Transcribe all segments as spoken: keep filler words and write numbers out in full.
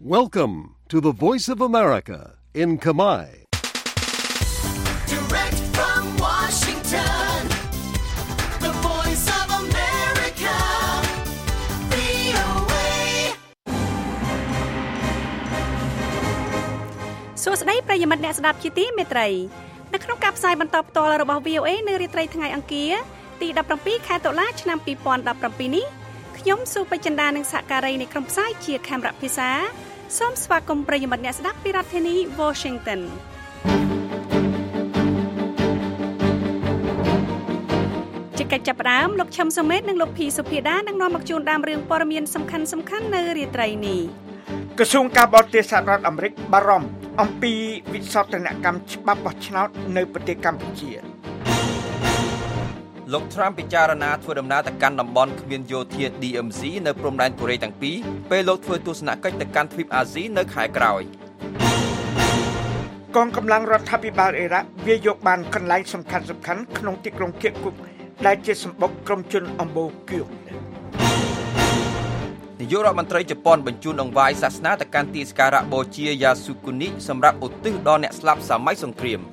Welcome to the Voice of America in Khmer. Direct from Washington, the Voice of America, វី អូ เอសួស្តីប្រិយមិត្តអ្នកស្ដាប់ជាទីមេត្រីនៅក្នុងការផ្សាយបន្តផ្ទាល់របស់ វី អូ เอ នៅរាត្រីថ្ងៃអង្គារទីដប់ប្រាំពីរខែតុលាឆ្នាំពីរពាន់ដប់ប្រាំពីរនេះខ្ញុំសុបចិន្តានិងសហការីនៃក្រុមផ្សាយជាខេមរៈភាសាសូមស្វាគមន៍ប្រិយមិត្តអ្នកស្ដាប់ពីរដ្ឋធានី Washington ជាកិច្ចចាប់ផ្ដើមលោកឈឹមសុមេតនិងលោកភីសុភាដានឹងនាំមកជូនដើមរឿងព័ត៌មានសំខាន់សំខាន់នៅរាត្រីនេះក្រសួងការបរទេសសហរដ្ឋអាមេរិកបារម្ភអំពីវិសោធនកម្មច្បាប់បោះឆ្នោតនៅប្រទេសកម្ពុជាលោក Trump ពិចារណាធ្វើដំណើរទៅកាន់តំបន់គ្មានយោធា ឌី អឹម ស៊ី នៅព្រំដែនកូរ៉េទាំងពីរពេលលោកធ្វើទស្សនកិច្ចទៅកាន់ទ្វីបអាស៊ីនៅខែក្រោយកងកម្លាំងរដ្ឋាភិបាលអ៊ីរ៉ាក់វាយកបានកន្លែងសំខាន់ៗក្នុងទីក្រុងគៀគុកដែលជាសម្បុកក្រុមជនអំបូរគឿមនាយករដ្ឋមន្ត្រីជប៉ុនបញ្ជូនអង្វាយសាសនាទៅកាន់ទីសក្ការៈបូជាយ៉ាស៊ូគូនីសម្រាប់ឧទ្ទិសដល់អ្នកស្លាប់សម័យសង្គ្រាម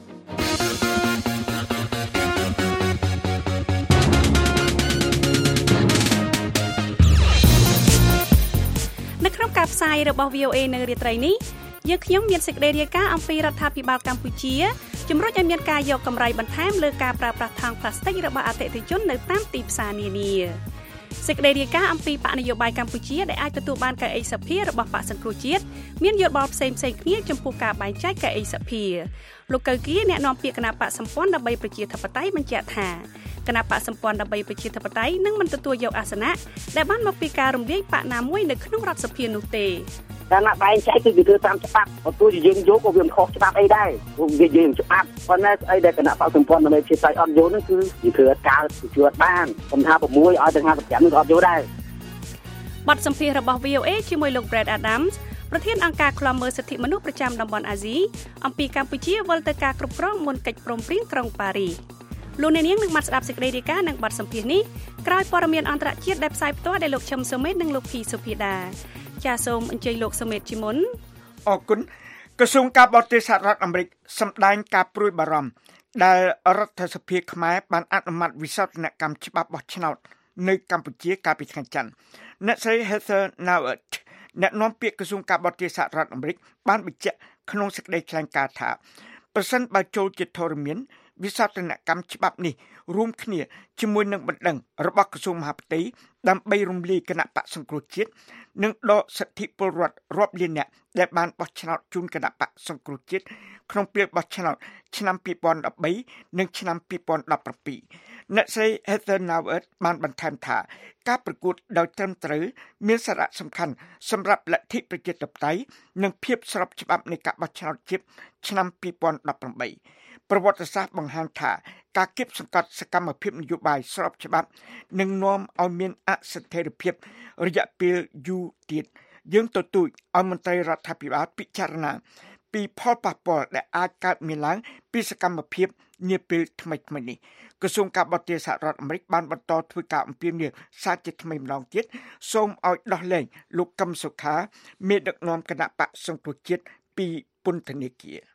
នៅក្នុងការផ្សាយរបស់ វី អូ เอ នៅរាត្រីនេះយើងខ្ញុំមានសេចក្តីរាយការណ៍អំពីរដ្ឋាភិបាលកម្ពុជាជំរុញឲ្យមានការយកកម្រៃបន្ថែមលើការប្រើប្រាស់ថង់ប្លាស្ទិករបស់អតិថិជននៅតាមទីផ្សារនានាសេចក្តីរាយការណ៍អំពីបកនយោបាយកម្ពុជាដែលអាចទទួលបានកៅអីសភារបស់បកសង្គ្រោះជាតិមានយោបល់ផ្សេងៗគ្នាចំពោះការបែងចែកកៅអីសភាលោកកៅគៀអ្នកនាំពាក្យគណៈបកសម្ព័ន្ធដើម្បីប្រជាធិបតេយ្យបញ្ជាក់ថាគណៈបកសម្ព័ន្ធដើម្បីប្រជាធិបតេយ្យនឹងមិនទទួលយកអាសនៈដែលបានមកពីការរំលាយបកណាមួយនៅក្នុងរដ្ឋសភានោះទេតែណាបែងចែកគឺវាធ្វើតាមច្បាប់បើទោះជាយើងយកក៏វាមិនខុសច្បាប់អីដែរព្រោះវាយើងច្បាប់ប៉ុន្តែស្អីដែលគណៈបកសម្ព័ន្ធដើម្បីជាស្អីអត់យកនោះគឺវាធ្វើការជួយអត់បានខ្ញុំថា៦ឲ្យទាំងห้าสิบห้าនោះក៏អត់យកដែរបទសម្ភាសន៍របស់ វី អូ เอ ជាមួយលោក Brad Adams ប្រធានអង្គការឃ្លាំមើលសិទ្ធិមនុស្សប្រចាំតំបន់អាស៊ីអំពីកម្ពុជាវិលទៅការគ្រប់គ្រងមុនកិច្ចព្រមព្រៀងក្រុងប៉ារីសលោកអ្នកនាងនឹងបានស្ដាប់សេចក្តីរាយការណ៍និងបទសម្ភាសន៍នេះក្រោយព័ត៌មានអន្តរជាតិដែលផ្សាយផ្ទាល់ដោយលោកឈឹមសុមេតនិងលោកភីសុភាដាចាសសូមអញ្ជើញលោកសុមេតជាមុនអរគុណក្រសួងការបរទេសសហរដ្ឋអាមេរិកសម្ដែងការព្រួយបារម្ភដែលរដ្ឋសភាខ្មែរបានអនុម័តវិសោធនកម្មច្បាប់បោះឆ្នោតនៅកម្ពុជាកាលពីថ្ងៃច័ន្ទអ្នកស្រី Heather Nauert អ្នកនាំពាក្យក្រសួងការបរទេសសហរដ្ឋអាមេរិកបានបញ្ជាក់ក្នុងសេចក្តីថ្លែងការណ៍ថាប្រសិនបើចូលជាធរមានវិសោធនកម្មច្បាប់នេះរួមគ្នាជាមួយនឹងបណ្ដឹងរបស់ក្រសួងមហាផ្ទៃដើម្បីរំលាយគណៈបកសង្គ្រោះជាតិនិងដកសិទ្ធិពលរដ្ឋរាប់លានអ្នកដែលបានបោះឆ្នោតជូនគណៈបកសង្គ្រោះជាតិក្នុងពេលបោះឆ្នោតឆ្នាំពីរពាន់ដប់បីនិងឆ្នាំពីរពាន់ដប់ប្រាំពីរអ្នកស្រី Heather Nauert បានបន្ថែមថាការប្រកួតដោយត្រឹមត្រូវមានសារៈសំខាន់សម្រាប់លទ្ធិប្រជាធិបតេយ្យនិងភាពស្របច្បាប់នៃការបោះឆ្នោតជាតិឆ្នាំពីរពាន់ដប់ប្រាំបីប្រវត្តិសាស្ត្របង្ហាញថាការគៀបសង្កត់សកម្មភាពនយោបាយស្របច្បាប់នឹងនាំឲ្យមានអស្ថិរភាពរយៈពេលយូរទៀតយើងទទូចឲ្យមន្ត្រីរដ្ឋាភិបាលពិចារណាពីផលប៉ះពាល់ដែលអាចកើតមានឡើងពីសកម្មភាពនាពេលថ្មីៗនេះក្រសួងការបរទេសសហរដ្ឋអាមេរិកបានបន្តធ្វើការអំពាវនាវសារជាថ្មីម្ដងទៀតសូមឲ្យដោះលែងលោកកឹមសុខាមេដឹកនាំគណៈបកសង្គ្រោះជាតិពីពន្ធនាគារ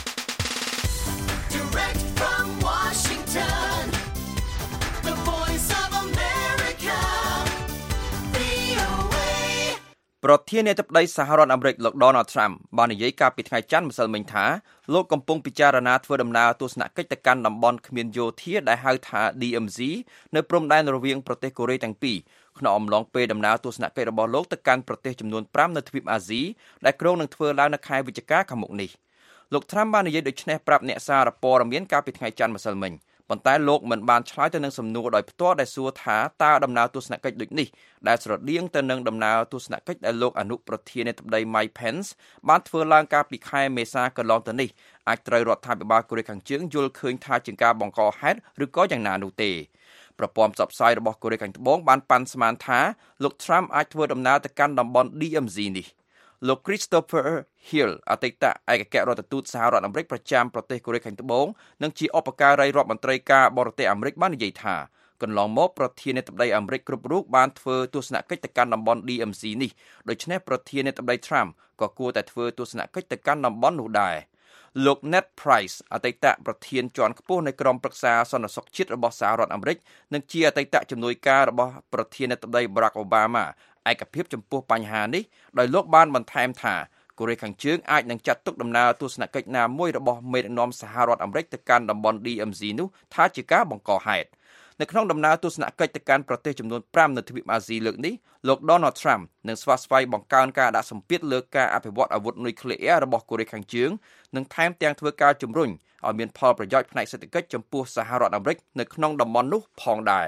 Direct from Washington, the Voice of America, វី អូ เอប្រធានាធិបតីសហរដ្ឋអាមេរិកលោក Donald Trump បាននិយាយកាលពីថ្ងៃច័ន្ទម្សិលមិញថាលោកកំពុងពិចារណាធ្វើដំណើរទស្សនកិច្ចទៅកាន់តំបន់គ្មានយោធាដែលហៅថា ឌី អឹម ស៊ី នៅព្រំដែនរវាងប្រទេសកូរ៉េទាំងពីរក្នុងអំឡុងពេលដំណើរទស្សនកិច្ចរបស់លោកទៅកាន់ប្រទេសចំនួនប្រាំនៅទ្វីបអាស៊ីដែលគ្រោងនឹងធ្វើឡើងនៅខែវិច្ឆិកាខាងមុខនេះលោក Trump បាននិយាយដូចនេះប្រាប់អ្នកសារព័ត៌មានកាលពីថ្ងៃច័ន្ទម្សិលមិញប៉ុន្តែលោកមិនបានឆ្លើយទៅនឹងសំណួរដោយផ្ទាល់ដែលសួរថាតើដំណើរទស្សនកិច្ចដូចនេះដែលស្រដៀងទៅនឹងដំណើរទស្សនកិច្ចដែលលោកអនុប្រធានាធិបតី Mike Pence បានធ្វើឡើងកាលពីខែមេសាកន្លងទៅនេះអាចត្រូវរដ្ឋាភិបាលកូរ៉េខាងជើងយល់ឃើញថាជាការបង្កហេតុឬក៏យ៉ាងណានោះទេប្រព័ន្ធផ្សព្វផ្សាយរបស់កូរ៉េខាងត្បូងបានប៉ាន់ស្មានថាលោក Trump អាចធ្វើដំណើរទៅកាន់តំបន់ ឌី អឹម ស៊ី នេះលោក Christopher Hill អតីតឯកអគ្គរដ្ឋទូតសហរដ្ឋអាមេរិកប្រចាំប្រទេសកូរ៉េខាងត្បូងនិងជាឧបការីរដ្ឋមន្ត្រីការបរទេសអាមេរិកបាននិយាយថាកន្លងមកប្រធានាធិបតីអាមេរិកគ្រប់រូបបានធ្វើទស្សនកិច្ចទៅកាន់តំបន់ ឌី អឹម ស៊ី នេះដូច្នេះប្រធានាធិបតី Trump ក៏គួរតែធ្វើទស្សនកិច្ចទៅកាន់តំបន់នោះដែរលោក Ned Price អតីតប្រធានជាន់ខ្ពស់នៃក្រុមប្រឹក្សាសន្តិសុខជាតិរបស់សហរដ្ឋអាមេរិកនិងជាអតីតជំនួយការរបស់ប្រធានាធិបតី Barack Obama ឯកភាពចំពោះបញ្ហានេះដោយលោកបានបន្ថែមថាកូរ៉េខាងជើងអាចនឹងចាត់ទុកដំណើរទស្សនកិច្ចណាមួយរបស់មេដឹកនាំសហរដ្ឋអាមេរិកទៅកាន់តំបន់ ឌី អឹម ស៊ី នោះថាជាការបង្កហេតុនៅក្នុងដំណើរទស្សនកិច្ចទៅកាន់ប្រទេសចំនួនប្រាំនៅទ្វីបអាស៊ីលើកនេះលោក Donald Trump នឹងស្វាស្វែងបង្កើនការដាក់សម្ពាធលើការអភិវឌ្ឍអាវុធនុយក្លេអ៊ែររបស់កូរ៉េខាងជើងនិងថែមទាំងធ្វើការជំរុញឲ្យមានផលប្រយោជន៍ផ្នែកសេដ្ឋកិច្ចចំពោះសហរដ្ឋអាមេរិកនៅក្នុងតំបន់នោះផងដែរ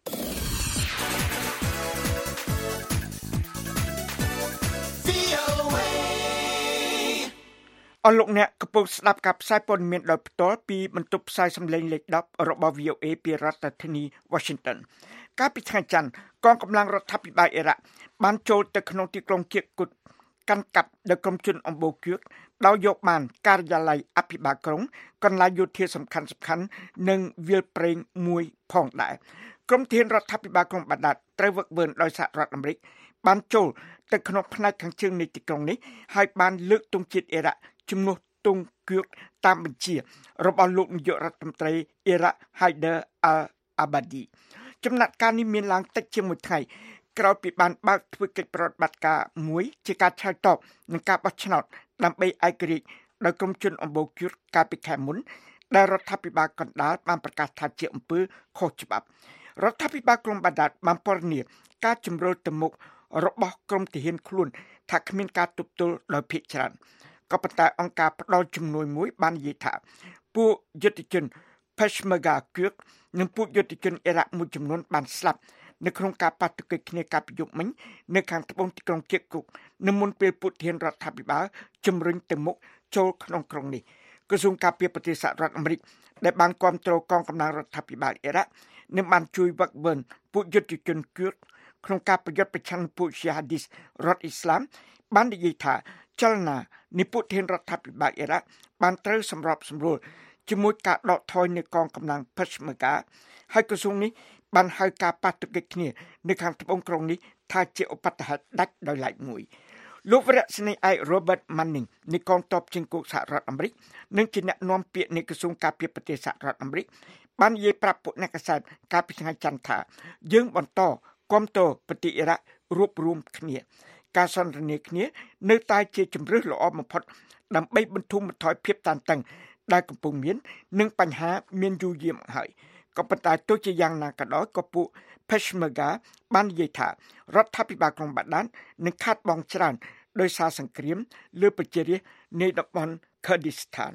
អស់លោកអ្នកកំពុងស្ដាប់ការផ្សាយព័ត៌មានដោយផ្ទាល់ពីបន្ទប់ផ្សាយសំឡេងលេខដប់របស់ វី អូ អេ ពីរដ្ឋធានី Washington កាលពីថ្ងៃច័ន្ទកងកម្លាំងរដ្ឋាភិបាលអ៊ីរ៉ាក់បានចូលទៅក្នុងទីក្រុងគៀកគុតកាន់កាប់ដោយក្រុមជនអំបូរគឿកដោយយកបានការិយាល័យអភិបាលក្រុងកន្លែងយោធាសំខាន់សំខាន់និងវាលប្រេងមួយផងដែរក្រុមធានរដ្ឋាភិបាលក្រុងបាដាតត្រូវវឹកវើដោយសហរដ្ឋអាមេរិកបានចូលទៅក្នុងផ្នែកខាងជើងនៃទីក្រុងនេះហើយបានលើកទង់ជាតិអ៊ីរ៉ាក់ជំនួសទង់គឿកតាមបញ្ជារបស់លោកនាយករដ្ឋមន្ត្រីអ៊ីរ៉ាក់ Haider al-Abadi ចំណាត់ការនេះមានឡើងតិចជាមួយថ្ងៃក្រោយពីបានបើកធ្វើកិច្ចប្រតិបត្តិការមួយជាការឆ្លើយតបនឹងការបោះឆ្នោតដើម្បីឯករាជ្យដោយក្រុមជនអំបូរគឿកកាលពីខែមុនដែលរដ្ឋាភិបាលកណ្ដាលបានប្រកាសថាជាអំពើខុសច្បាប់រដ្ឋាភិបាលក្រុងបាដាតបានពណ៌នាការជំរុញទៅមុខរបស់ក្រុមទាហានខ្លួនថាគ្មានការទប់ទល់ដោយភាគច្រើនក៏ប៉ុន្តែអង្គការផ្ដល់ជំនួយមួយបាននិយាយថាពួកយុទ្ធជន Peshmerga គឿកនិងពួកយុទ្ធជនអ៊ីរ៉ាក់មួយចំនួនបានស្លាប់នៅក្នុងការប៉ះទង្គិចគ្នាកាលពីយប់មិញនៅខាងត្បូងទីក្រុងគៀកគុកនៅមុនពេលពួកធានរដ្ឋាភិបាលជំរុញទៅមុខចូលក្នុងក្រុងនេះក្រសួងការពារប្រទេសសហរដ្ឋអាមេរិកដែលបានគាំទ្រកងកម្លាំងរដ្ឋាភិបាលអ៊ីរ៉ាក់និងបានជួយវឹកវើពួកយុទ្ធជនគឿកក្នុងការប្រយុទ្ធប្រឆាំងពួក Jihadis រដ្ឋអ៊ីស្លាមបាននិយាយថាចលនានៃពួកធានរដ្ឋាភិបាលអ៊ីរ៉ាក់បានត្រូវសម្របសម្រួលជាមួយការដកថយនៃកងកម្លាំង Peshmerga ហើយក្រសួងនេះបានហៅការប៉ះទង្គិចគ្នានៅខាងត្បូងក្រុងនេះថាជាឧបទ្ទហេតុដាច់ដោយឡែកមួយលោកវរៈសេនីយ៍ឯក Robert Manning នៃកងទ័ពជើងគោកសហរដ្ឋអាមេរិកនិងជាអ្នកនាំពាក្យនៃក្រសួងការពារប្រទេសសហរដ្ឋអាមេរិកបាននិយាយប្រាប់ពួកអ្នកកាសែតកាលពីថ្ងៃច័ន្ទថាយើងបន្តគាំទ្រប្រទេសអ៊ីរ៉ាក់រួបរวมគ្នាការសន្ទនាគ្នានៅតែជាជំរើសល្អបំផុតដើម្បីបន្ធូរបន្ថយភាពតានតឹងដែលកំពុងមាននិងបញ្ហាមានយូរយារមកហើយក៏ប៉ុន្តែទោះជាយ៉ាងណាក៏ដោយក៏ពួក Peshmerga បាននិយាយថារដ្ឋាភិបាលក្រុងបាដាននឹងខាត់បងច្រើនដោយសារសង្គ្រាមលើប្រជារាស្ត្រនៃតំបន់ Kurdistan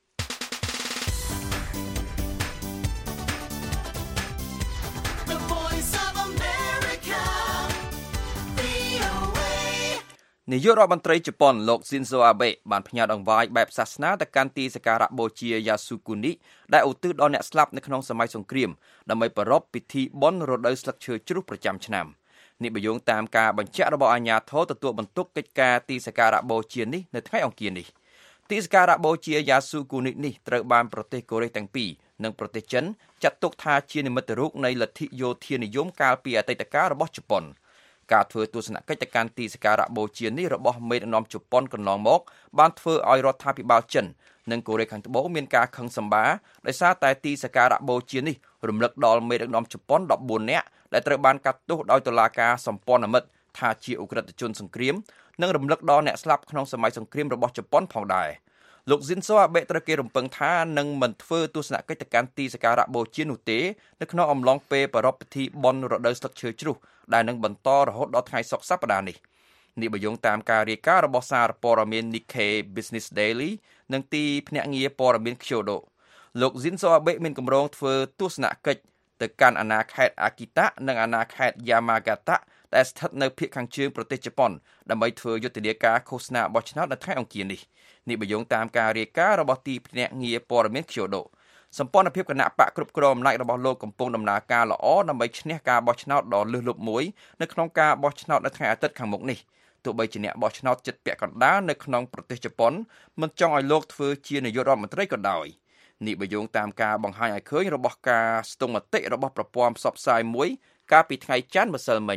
នាយករដ្ឋមន្ត្រីជប៉ុនលោក Shinzo Abe បានផ្ញើដង្វាយបែបសាសនាទៅកាន់ទីសក្ការៈបូជា Yasukuni ដែលឧទ្ទិសដល់អ្នកស្លាប់នៅក្នុងសម័យសង្គ្រាមដើម្បីប្រារព្ធពិធីបុណ្យរដូវស្លឹកឈើជ្រុះប្រចាំឆ្នាំនេះបញ្យងតាមការបញ្ជាក់របស់អាជ្ញាធរទទួលបន្ទុកកិច្ចការទីសក្ការៈបូជានេះនៅថ្ងៃអង្គារនេះទីសក្ការៈបូជា Yasukuni នេះត្រូវបានប្រទេសកូរ៉េទាំងពីរនិងប្រទេសចិនចាត់ទុកថាជានិមិត្តរូបនៃលទ្ធិយោធានិយមកាលពីអតីតកាលរបស់ជប៉ុនការធ្វើទស្សនកិច្ចទៅកាន់ទីសក្ការៈបូជានេះរបស់មេដឹកនាំជប៉ុនកន្លងមកបានធ្វើឲ្យរដ្ឋាភិបាលចិននិងកូរ៉េខាងត្បូងមានការខឹងសម្បារដោយសារតែទីសក្ការៈបូជានេះរំលឹកដល់មេដឹកនាំជប៉ុនដប់បួននាក់ដែលត្រូវបានកាត់ទោសដោយតុលាការសម្ព័ន្ធមិត្តថាជាឧក្រិដ្ឋជនសង្គ្រាមនិងរំលឹកដល់អ្នកស្លាប់ក្នុងសម័យសង្គ្រាមរបស់ជប៉ុនផងដែរលោក Shinzo Abe ត្រូវគេរំពឹងថានឹងមិនធ្វើទស្សនកិច្ចទៅកាន់ទីសក្ការៈបូជានោះទេនៅក្នុងអំឡុងពេលប្រារព្ធពិធីបុណ្យរដូវស្លឹកឈើជ្រុះដែលនឹងបន្តរហូតដល់ថ្ងៃសុក្រសប្តាហ៍នេះនេះបញ្យងតាមការរាយការណ៍របស់សារព័ត៌មាន Nikkei Business Daily និងទីភ្នាក់ងារព័ត៌មាន Kyodo លោក Shinzo Abe មានគម្រោងធ្វើទស្សនកិច្ចទៅកាន់អាណាខេត្ត Akita និងអាណាខេត្ត Yamagata ដែលស្ថិតនៅភាគខាងជើងប្រទេសជប៉ុនដើម្បីធ្វើយុទ្ធនាការឃោសនាបោះឆ្នោតនៅថ្ងៃអង្គារនេះនេះបញ្យងតាមការរាយការណ៍របស់ទីភ្នាក់ងារព័ត៌មាន Kyodo សម្ព័ន្ធភាពគណៈបកគ្រប់គ្រងអំណាចរបស់លោកកំពុងដំណើរការល្អដើម្បីឈ្នះការបោះឆ្នោតដ៏លើសលប់មួយនៅក្នុងការបោះឆ្នោតនៅថ្ងៃអាទិត្យខាងមុខនេះទោះបីជាអ្នកបោះឆ្នោតជិតពាក់កណ្ដាលនៅក្នុងប្រទេសជប៉ុនមិនចង់ឲ្យលោកធ្វើជានាយករដ្ឋមន្ត្រីក៏ដោយនេះបើយោងតាមការបង្ហាញឲ្យឃើញរបស់ការស្ទង់មតិរបស់ប្រព័ន្ធផ្សព្វផ្សាយមួយកាលពីថ្ងៃច័ន្ទម្សិលមិញ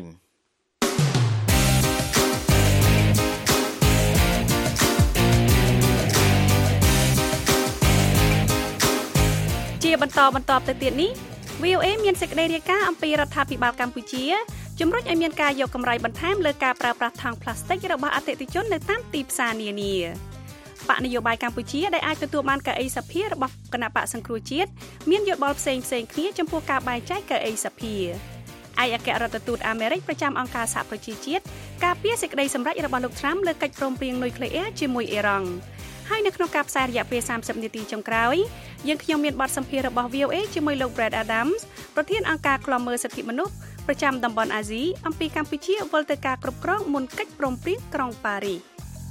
ជាបន្តបន្តទៅទៀតនេះ វី អូ เอ មានសេចក្តីរាយការណ៍អំពីរដ្ឋាភិបាលកម្ពុជាជំរុញឲ្យមានការយកកម្រៃបន្ថែមលើការប្រើប្រាស់ថង់ប្លាស្ទិករបស់អតិថិជននៅតាមទីផ្សារនានាបកនយោបាយកម្ពុជាដែលអាចទទួលបានកៅអីសភារបស់គណៈបកសង្គ្រោះជាតិមានយោបល់ផ្សេងផ្សេងគ្នាចំពោះការបែងចែកកៅអីសភាឯកអគ្គរដ្ឋទូតអាមេរិកប្រចាំអង្គការសហប្រជាជាតិការពារសេចក្តីសម្រេចរបស់លោក Trump លើកិច្ចព្រមព្រៀងនុយក្លេអ៊ែរជាមួយអ៊ីរ៉ង់ហើយនៅក្នុងការផ្សាយរយៈពេលសាមសិបនាទីចុងក្រោយយើងខ្ញុំមានបទសម្ភាសន៍របស់ វី អូ เอ ជាមួយលោក Brad Adams ប្រធានអង្គការឃ្លាំមើលសិទ្ធិមនុស្សប្រចាំតំបន់អាស៊ីអំពីកម្ពុជាវិលទៅការគ្រប់គ្រងមុនកិច្ចព្រមព្រៀងក្រុងប៉ារីស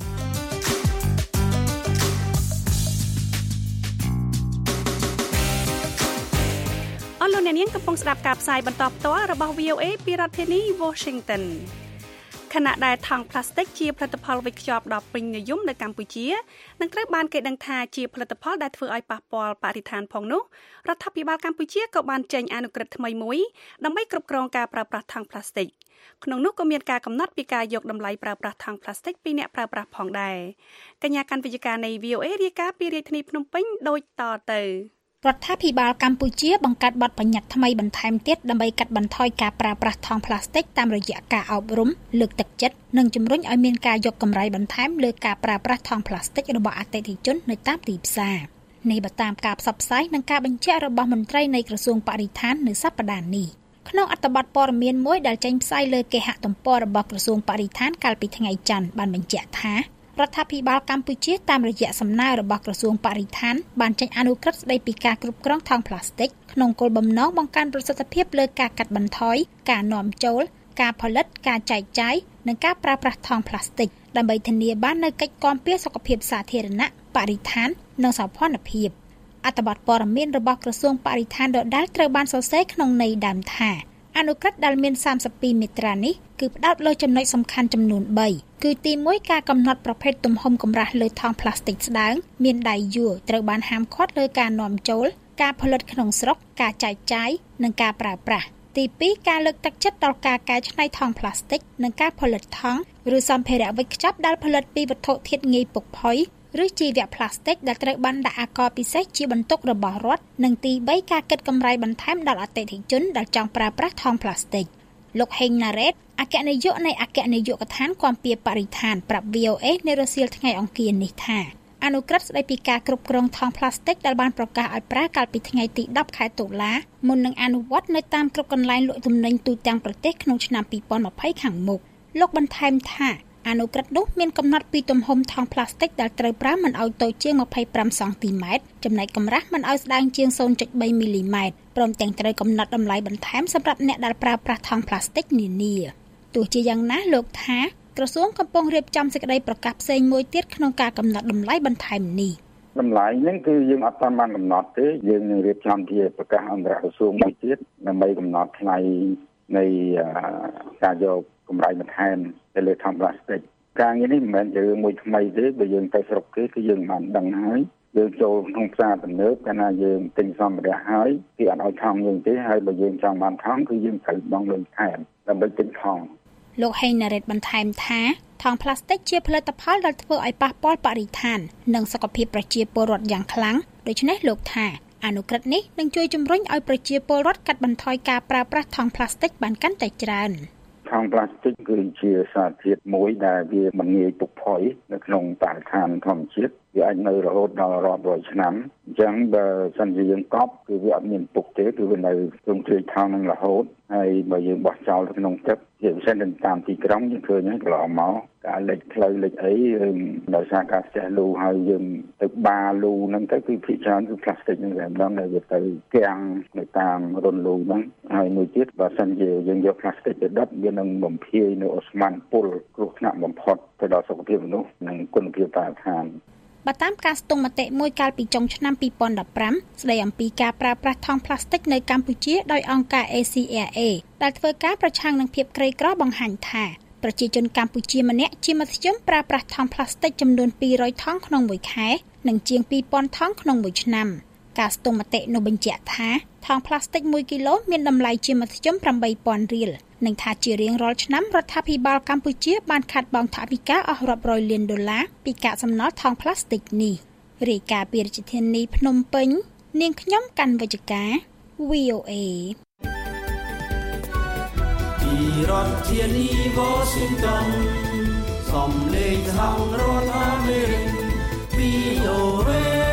អស់លោកអ្នកនាងកំពុងស្ដាប់ការផ្សាយបន្តផ្ទាល់របស់ វី អូ เอ ពីរដ្ឋធានី Washingtonខណៈដែលថង់ប្លាស្ទិកជាផលិតផលវេចខ្ចប់ដ៏ពេញនិយមនៅកម្ពុជានឹងត្រូវបានគេដឹងថាជាផលិតផលដែលធ្វើឲ្យប៉ះពាល់បរិស្ថានផងនោះរដ្ឋាភិបាលកម្ពុជាក៏បានចេញអនុក្រឹត្យថ្មីមួយដើម្បីគ្រប់គ្រងការប្រើប្រាស់ថង់ប្លាស្ទិកក្នុងនោះក៏មានការកំណត់ពីការយកតម្លៃប្រើប្រាស់ថង់ប្លាស្ទិកពីអ្នកប្រើប្រាស់ផងដែរកញ្ញាកាន់វិទ្យការនៃ វី អូ เอ រាយការណ៍ពីរាជធានីភ្នំពេញដូចតទៅរដ្ឋាភិបាលកម្ពុជាបង្កើតបទបញ្ញត្តិថ្មីបន្ថែមទៀតដើម្បីកាត់បន្ថយការប្រើប្រាស់ថង់ប្លាស្ទិកតាមរយៈការអប់រំលើកទឹកចិត្តនិងជំរុញឲ្យមានការយកកម្រៃបន្ថែមលើការប្រើប្រាស់ថង់ប្លាស្ទិករបស់អតិថិជននៅតាមទីផ្សារនេះបើតាមការផ្សព្វផ្សាយនិងការបញ្ជាក់របស់មន្ត្រីនៃក្រសួងបរិស្ថាននៅសប្តាហ៍នេះក្នុងអត្ថបទព័ត៌មានមួយដែលចេញផ្សាយលើគេហទំព័ររបស់ក្រសួងបរិស្ថានកាលពីថ្ងៃច័ន្ទបានបញ្ជាក់ថារដ្ឋាភិបាលកម្ពុជាតាមរយៈសំណើរបស់ក្រសួងបរិស្ថានបានចេញអនុក្រឹត្យស្តីពីការគ្រប់គ្រងថង់ប្លាស្ទិកក្នុងគោលបំណងបង្កើនប្រសិទ្ធភាពលើការកាត់បន្ថយការនាំចូលការផលិតការចែកចាយនិងការប្រើប្រាស់ថង់ប្លាស្ទិកដើម្បីធានាបាននូវកិច្ចគាំពារសុខភាពសាធារណៈបរិស្ថាននិងសោភ័ណភាពអត្ថបទព័ត៌មានរបស់ក្រសួងបរិស្ថានដដែលត្រូវបានសរសេរក្នុងន័យដើមថាអនុក្រឹត្យដែលមានសាមសិបពីរមាត្រានេះគឺផ្ដោតលើចំណុចសំខាន់ចំនួនបីគឺទីមួយការកំណត់ប្រភេទទំហំកម្រាស់លើថង់ប្លាស្ទិកស្ដើងមានដៃយួរត្រូវបានហាមឃាត់លើការនាំចូលការផលិតក្នុងស្រុកការចែកចាយនិងការប្រើប្រាស់ទីពីរការលើកទឹកចិត្តដល់ការកែច្នៃថង់ប្លាស្ទិកនិងការផលិតថង់ឬសម្ភារៈវេចខ្ចប់ដែលផលិតពីវត្ថុធាតុងាយពុកផុយឬជីវៈប្លាស្ទិកដែលត្រូវបានដាក់អាករពិសេសជាបន្ទុករបស់រដ្ឋនិងទីបីការគិតកម្រៃបន្ថែមដល់អតិថិជនដែលចង់ប្រើប្រាស់ថង់ប្លាស្ទិកលោកហេងណារ៉េតអគ្គនាយកនៃអគ្គនាយកដ្ឋានគាំពារបរិស្ថានប្រាប់ វី អូ เอ នៅរសៀលថ្ងៃអង្គារនេះថាអនុក្រឹត្យស្តីពីការគ្រប់គ្រងថង់ប្លាស្ទិកដែលបានប្រកាសឲ្យប្រើកាលពីថ្ងៃទីដប់ខែតុលាមុននឹងអនុវត្តនៅតាមគ្រប់កន្លែងលក់ទំនិញទូទាំងប្រទេសក្នុងឆ្នាំពីរពាន់ម្ភៃខាងមុខលោកបន្ថែមថាអនុក្រឹត្យនោះមានកំណត់ពីទំហំថង់ប្លាស្ទិកដែលត្រូវប្រើមិនឲ្យតូចជាងម្ភៃប្រាំសង់ទីម៉ែត្រចំណែកកម្រាស់មិនឲ្យស្ដើងជាង ศูนย์จุดបីមីលីម៉ែត្រព្រមទាំងត្រូវកំណត់តម្លៃបន្ថែមសម្រាប់អ្នកដែលប្រើប្រាស់ថង់ប្លាស្ទិកនានាទោះជាយ៉ាងណាលោកថាក្រសួងកំពុងរៀបចំសេចក្តីប្រកាសផ្សេងមួយទៀតក្នុងការកំណត់តម្លៃបន្ថែមនេះតម្លៃហ្នឹងគឺយើងអត់តាមបានកំណត់ទេយើងនឹងរៀបចំជាប្រកាសអន្តរក្រសួងមួយទៀតដើម្បីកំណត់ថ្លៃនៃការយកកម្រៃបន្ថែមទៅលើថង់ប្លាស្ទិកការងារនេះមិនមែនជារឿងមួយថ្មីទេបើយើងទៅស្រុកគេគឺយើងបានដឹងហើយយើងចូលក្នុងផ្សារទំនើបកាលណាយើងទិញសម្ភារៈហើយគេអត់ឲ្យថង់យើងទេហើយបើយើងចង់បានថង់គឺយើងត្រូវបង់លុយថែមដើម្បីទិញថង់លោកហេងណារ៉េតបន្ថែមថាថង់ប្លាស្ទិកជាផលិតផលដែលធ្វើឲ្យប៉ះពាល់បរិស្ថាននិងសុខភាពប្រជាពលរដ្ឋយ៉ាងខ្លាំងដូច្នេះលោកថាអនុក្រឹត្យនេះនឹងជួយជំរុញឲ្យប្រជាពលរដ្ឋកាត់បន្ថយការប្រើប្រាស់ថង់ប្លាស្ទិកបានកាន់តែច្រើនថង់ប្លាស្ទិកគឺជាសារធាតុមួយដែលវាមិនងាយពុកផុយនៅក្នុងបរិស្ថានធម្មជាតិវាអាចនៅរហូតដល់រាប់រយឆ្នាំអញ្ចឹងបើសិនជាយើងកប់គឺវាអត់មានពុកទេគឺវានៅក្នុងជ្រេកថង់នឹងរហូតហើយបើយើងបោះចោលទៅក្នុងទឹកជាពិសេសតាមទីក្រុងយើងឃើញហើយកន្លងមកការលិចផ្លូវលិចអីដោយសារការស្ទះលូហើយយើងទៅបាលូហ្នឹងទៅគឺភាគច្រើនគឺប្លាស្ទិកហ្នឹងតែម្ដងដែលវាទៅគាំងនៅតាមរន្ធលូហ្នឹងហើយមួយទៀតបើសិនជាយើងយកប្លាស្ទិកទៅដុតវានឹងបំភាយនៅអូស្មန်ពុលគ្រោះថ្នាក់បំផុតទៅដល់សុខភាពមនុស្សនិងគុណភាពបរិស្ថានបើតាមការស្ទង់មតិមួយកាលពីចុងឆ្នាំពីរពាន់ដប់ប្រាំស្ដីអំពីការប្រើប្រាស់ថង់ប្លាស្ទិកនៅកម្ពុជាដោយអង្គការ เอ ซี អារ เอ ដែលធ្វើការប្រឆាំងនឹងភាពក្រីក្របង្ហាញថាប្រជាជនកម្ពុជាម្នាក់ជាមធ្យមប្រើប្រាស់ថង់ប្លាស្ទិកចំនួនពីររយថង់ក្នុងមួយខែនិងជាងពីរពាន់ថង់ក្នុងមួយឆ្នាំការស្ទង់មតិនោះបញ្ជាក់ថាថង់ប្លាស្ទិកមួយគីឡូមានតម្លៃជាមធ្យមប្រាំបីពាន់រៀលនិងថាជារៀងរាល់ឆ្នាំរដ្ឋាភិបាលកម្ពុជាបានខាត់បងថវិកាអស់រាប់រយលានដុល្លារពីកាកសំណល់ថង់ប្លាស្ទិកនេះរាយការណ៍ពីរាជធានីភ្នំពេញនាងខ្ញុំកាន់វិជ្ជការ វី អូ เอពីរដ្ឋធានី Washington សំឡេងសហរដ្ឋអាមេរិក វី អូ เอ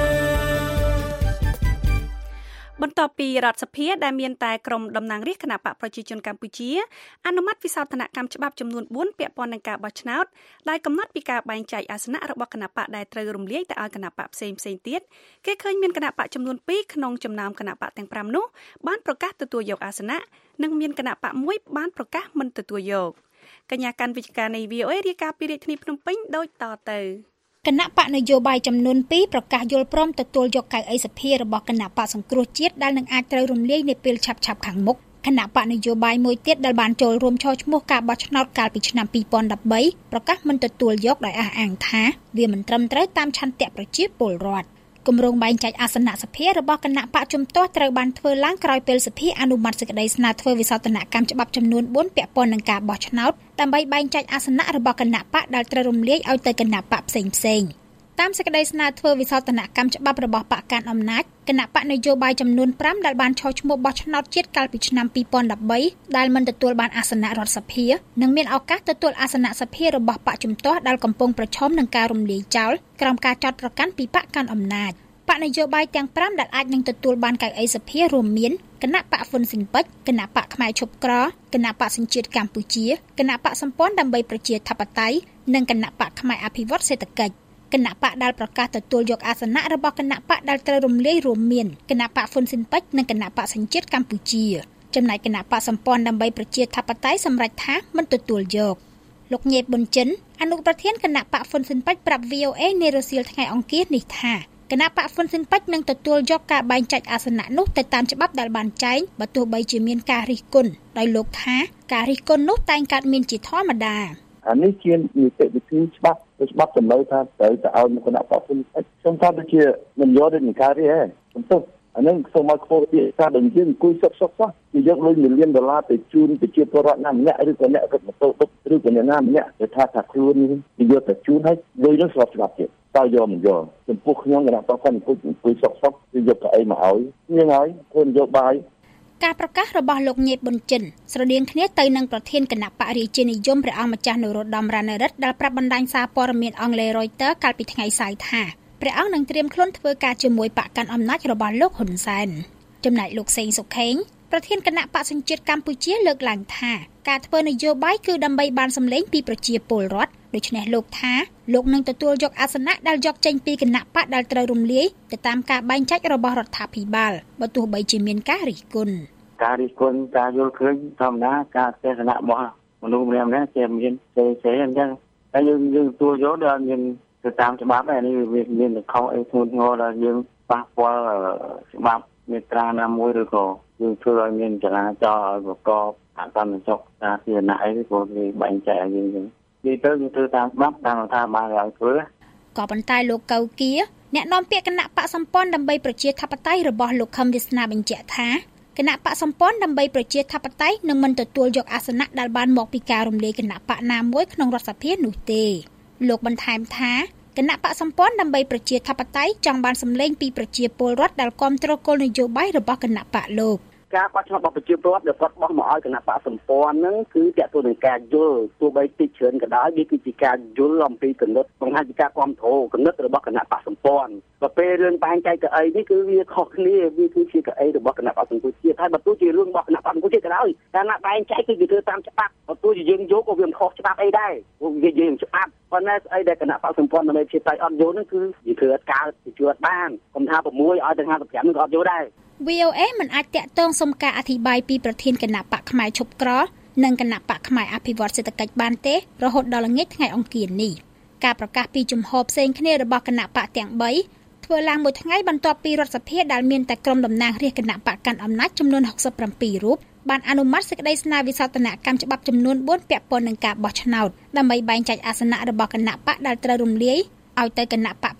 បន្ទាប់ពីរដ្ឋសភាដែលមានតែក្រុមតំណាងរាស្ត្រគណបកប្រជាជនកម្ពុជាអនុម័តវិសោធនកម្មច្បាប់ចំនួនបួនពាក់ព័ន្ធនឹងការបោះឆ្នោតដែលកំណត់ពីការបែងចែកអាសនៈរបស់គណបកដែលត្រូវរំលាយទៅឲ្យគណបកផ្សេងផ្សេងទៀតគេឃើញមានគណបកចំនួនពីរក្នុងចំណោមគណបកទាំងប្រាំនោះបានប្រកាសទទួលយកអាសនៈនិងមានគណបកមួយបានប្រកាសមិនទទួលយកកញ្ញាកាន់វិជ្ជការនៃ វី អូ เอ រាយការណ៍ពីរាជធានីភ្នំពេញដូចតទៅគណៈបកនយោបាយចំនួនពីរប្រកាសយល់ព្រមទទួលយកកៅអីសភារបស់គណៈបកសង្គ្រោះជាតិដែលនឹងអាចត្រូវរំលាយនាពេលឆាប់ៗខាងមុខគណៈបកនយោបាយមួយទៀតដែលបានចូលរួមឈរឈ្មោះការបោះឆ្នោតកាលពីឆ្នាំពីរពាន់ដប់បីប្រកាសមិនទទួលយកដោយអះអាងថាវាមិនត្រឹមត្រូវតាមឆន្ទៈប្រជាពលរដ្ឋគម្រោងបែងចែកអាសនៈសភារបស់គណៈបកជំទាស់ត្រូវបានធ្វើឡើងក្រោយពេលសភាអនុម័តសេចក្តីស្នើធ្វើវិសោធនកម្មច្បាប់ចំនួនបួនពាក់ព័ន្ធនឹងការបោះឆ្នោតដើម្បីបែងចែកអាសនៈរបស់គណៈបកដែលត្រូវរំលាយឲ្យទៅគណៈបកផ្សេងផ្សេងតាមសេចក្តីស្នើធ្វើវិសោធនកម្មច្បាប់របស់បកកាន់អំណាចគណៈបកនយោបាយចំនួនប្រាំដែលបានឈរឈ្មោះបោះឆ្នោតជាតិកាលពីឆ្នាំពីរពាន់ដប់បីដែលមិនទទួលបានអាសនៈរដ្ឋសភានិងមានឱកាសទទួលអាសនៈសភារបស់បកជំទាស់ដែលកំពុងប្រឈមនឹងការរំលាយចោលក្រោមការចោទប្រកាន់ពីបកកាន់អំណាចបកនយោបាយទាំងប្រាំដែលអាចនឹងទទួលបានកៅអីសភារួមមានគណៈបកហ៊ុនស៊ិនប៉ិចគណៈបកខ្មែរឈប់ក្រគណៈបកសញ្ជាតិកម្ពុជាគណៈបកសម្ព័ន្ធដើម្បីប្រជាធិបតេយ្យនិងគណៈបកខ្មែរអភិវឌ្ឍសេដ្ឋកិច្ចគណៈបកដែលប្រកាសទទួលយកអាសនៈរបស់គណៈបកដែលត្រូវរំលាយរួមមានគណៈបកហ៊ុនស៊ិនប៉ិចនិងគណៈបកសញ្ជាតិកម្ពុជាចំណែកគណៈបកសម្ព័ន្ធដើម្បីប្រជាធិបតេយ្យសម្រេចថាមិនទទួលយកលោកញេប៊ុនចិនអនុប្រធានគណៈបកហ៊ុនស៊ិនប៉ិចប្រាប់ វី អូ เอ នារសៀលថ្ងៃអង្គារនេះថាគណៈបកហ៊ុនស៊ិនប៉ិចនឹងទទួលយកការបែងចែកអាសនៈនោះទៅតាមច្បាប់ដែលបានចែងបើទោះបីជាមានការរិះគន់ដោយលោកថាការរិះគន់នោះតែងកើតមានជាធម្មតាអានេះជានីតិវិធីច្បាប់ច្បាប់តម្រូវថាត្រូវទៅឲ្យគណៈបព្វជិតខ្ញុំថាដូចជាមិនយកដូចនឹងការនេះទេខ្ញុំទៅអានឹងសូមឲ្យខ្ពស់ពីការដែលយើងអង្គុយសុខសុខសោះគឺយកលុយមួយលានដុល្លារទៅជូនប្រជាពលរដ្ឋណាម្នាក់ឬក៏អ្នករត់ម៉ូតូដឹកឬក៏អ្នកណាម្នាក់ទៅថាថាខ្លួននេះយកទៅជូនឲ្យលុយនោះស្របច្បាប់ទៀតតើយកមិនយកចំពោះខ្ញុំគណៈបព្វជិតអង្គុយសុខសុខគឺយកទៅអីមកឲ្យញ៉ឹងហើយខ្លួនយកបាយការប្រកាសរបស់លោកញេប៊ុនចិនស្រដៀងគ្នាទៅនឹងប្រធានគណៈបករាជានិយមព្រះអង្គម្ចាស់នរោត្តមរណរដ្ឋដែលប្រាប់បណ្ដាញសារព័ត៌មានអង់គ្លេស Reuters កាលពីថ្ងៃសៅរ៍ថាព្រះអង្គនឹងត្រៀមខ្លួនធ្វើការជាមួយបកកាន់អំណាចរបស់លោកហ៊ុនសែនចំណែកលោកសេងសុខេងប្រធានគណៈបកសញ្ជាតិកម្ពុជាលើកឡើងថាការធ្វើនយោបាយគឺដើម្បីបានសម្លេងពីប្រជាពលរដ្ឋដូច្នេះលោកថាលោកនឹងទទួលយកអាសនៈដែលយកចេញពីគណៈបកដែលត្រូវរំលាយទៅតាមការបែងចែករបស់រដ្ឋាភិបាលបើទោះបីជាមានការរិះគន់ការរិះគន់ការយល់ឃើញធម្មតាការទស្សនៈរបស់មនុស្សម្នាក់ម្នាក់ជាមានសេសេអញ្ចឹងតែយើងយើងទទួលយកដល់មានទៅតាមច្បាប់ហើយនេះវាមានខុសអីធ្ងន់ធ្ងរដល់យើងប៉ះពាល់ច្បាប់មេត្រាណាមួយឬក៏យើងធ្វើឲ្យមានចរាចរណ៍ឲ្យប្រកបអសន្តិសុខសាធារណៈអីក៏វាបែងចែកឲ្យយើងអញ្ចឹងនិយាយទៅយើងធ្វើតាមច្បាប់តាមរដ្ឋាភិបាលឲ្យធ្វើក៏ប៉ុន្តែលោកកៅគៀអ្នកនាំពាក្យគណៈបកសម្ព័ន្ធដើម្បីប្រជាធិបតេយ្យរបស់លោកខឹមវាសនាបញ្ជាក់ថាគណៈបកសម្ព័ន្ធដើម្បីប្រជាធិបតេយ្យនឹងមិនទទួលយកអាសនៈដែលបានមកពីការរំលាយគណៈបកណាមួយក្នុងរដ្ឋសភានោះទេលោកបន្ថែមថាគណៈបកសម្ព័ន្ធដើម្បីប្រជាធិបតេយ្យចង់បានសម្លេងពីប្រជាពលរដ្ឋដែលគាំទ្រគោលនយោបាយរបស់គណៈបកលោកការបោះឆ្នោតរបស់ប្រជាពលរដ្ឋដែលគាត់បោះមកឲ្យគណៈបកសម្ព័ន្ធហ្នឹងគឺតាក់ទងនឹងការយល់ទោះបីតិចច្រើនក៏ដោយវាគឺជាការយល់អំពីគណិតបង្ហាញពីការគ្រប់គ្រងគណិតរបស់គណៈបកសម្ព័ន្ធក៏ពេលរឿងបែងចែកទៅអីនេះគឺវាខុសគ្នាវាគឺជាកៅអីរបស់គណៈបកសង្គមជាតិហើយបើទោះជារឿងរបស់គណៈបកសង្គមជាតិក៏ដោយតែណាបែងចែកគឺវាធ្វើតាមច្បាប់បើទោះជាយើងយកក៏វាមិនខុសច្បាប់អីដែរវាយើងច្បាប់ប៉ុន្តែស្អីដែលគណៈបកសម្ព័ន្ធដើម្បីជាតិអត់យល់ហ្នឹងគឺវាធ្វើអត់កើតជាជួតបានខ្ញុំថា៦ឲ្យទាំងห้าสิบห้าនឹងក៏អត់យល់ដែរវី អូ เอ មិនអាចតាក់ទងសុំការអធិប្បាយពីប្រធានគណៈបកខ្មែរឈប់ក្រនិងគណៈបកខ្មែរអភិវឌ្ឍសេដ្ឋកិច្ចបានទេរហូតដល់ល្ងាចថ្ងៃអង្គារនេះការប្រកាសពីជំហរផ្សេងគ្នារបស់គណៈបកទាំងបីធ្វើឡើងមួយថ្ងៃបន្ទាប់ពីរដ្ឋសភាដែលមានតែក្រុមតំណាងរាស្ត្រគណៈបកកាន់អំណាចចំនួនหกสิบเจ็ดរូបបានអនុម័តសេចក្តីស្នើវិសោធនកម្មច្បាប់ចំនួនបួនពាក់ព័ន្ធនឹងការបោះឆ្នោតដើម្បីបែងចែកអាសនៈរបស់គណៈបកដែលត្រូវរំលាយឲ្យទៅគណៈបក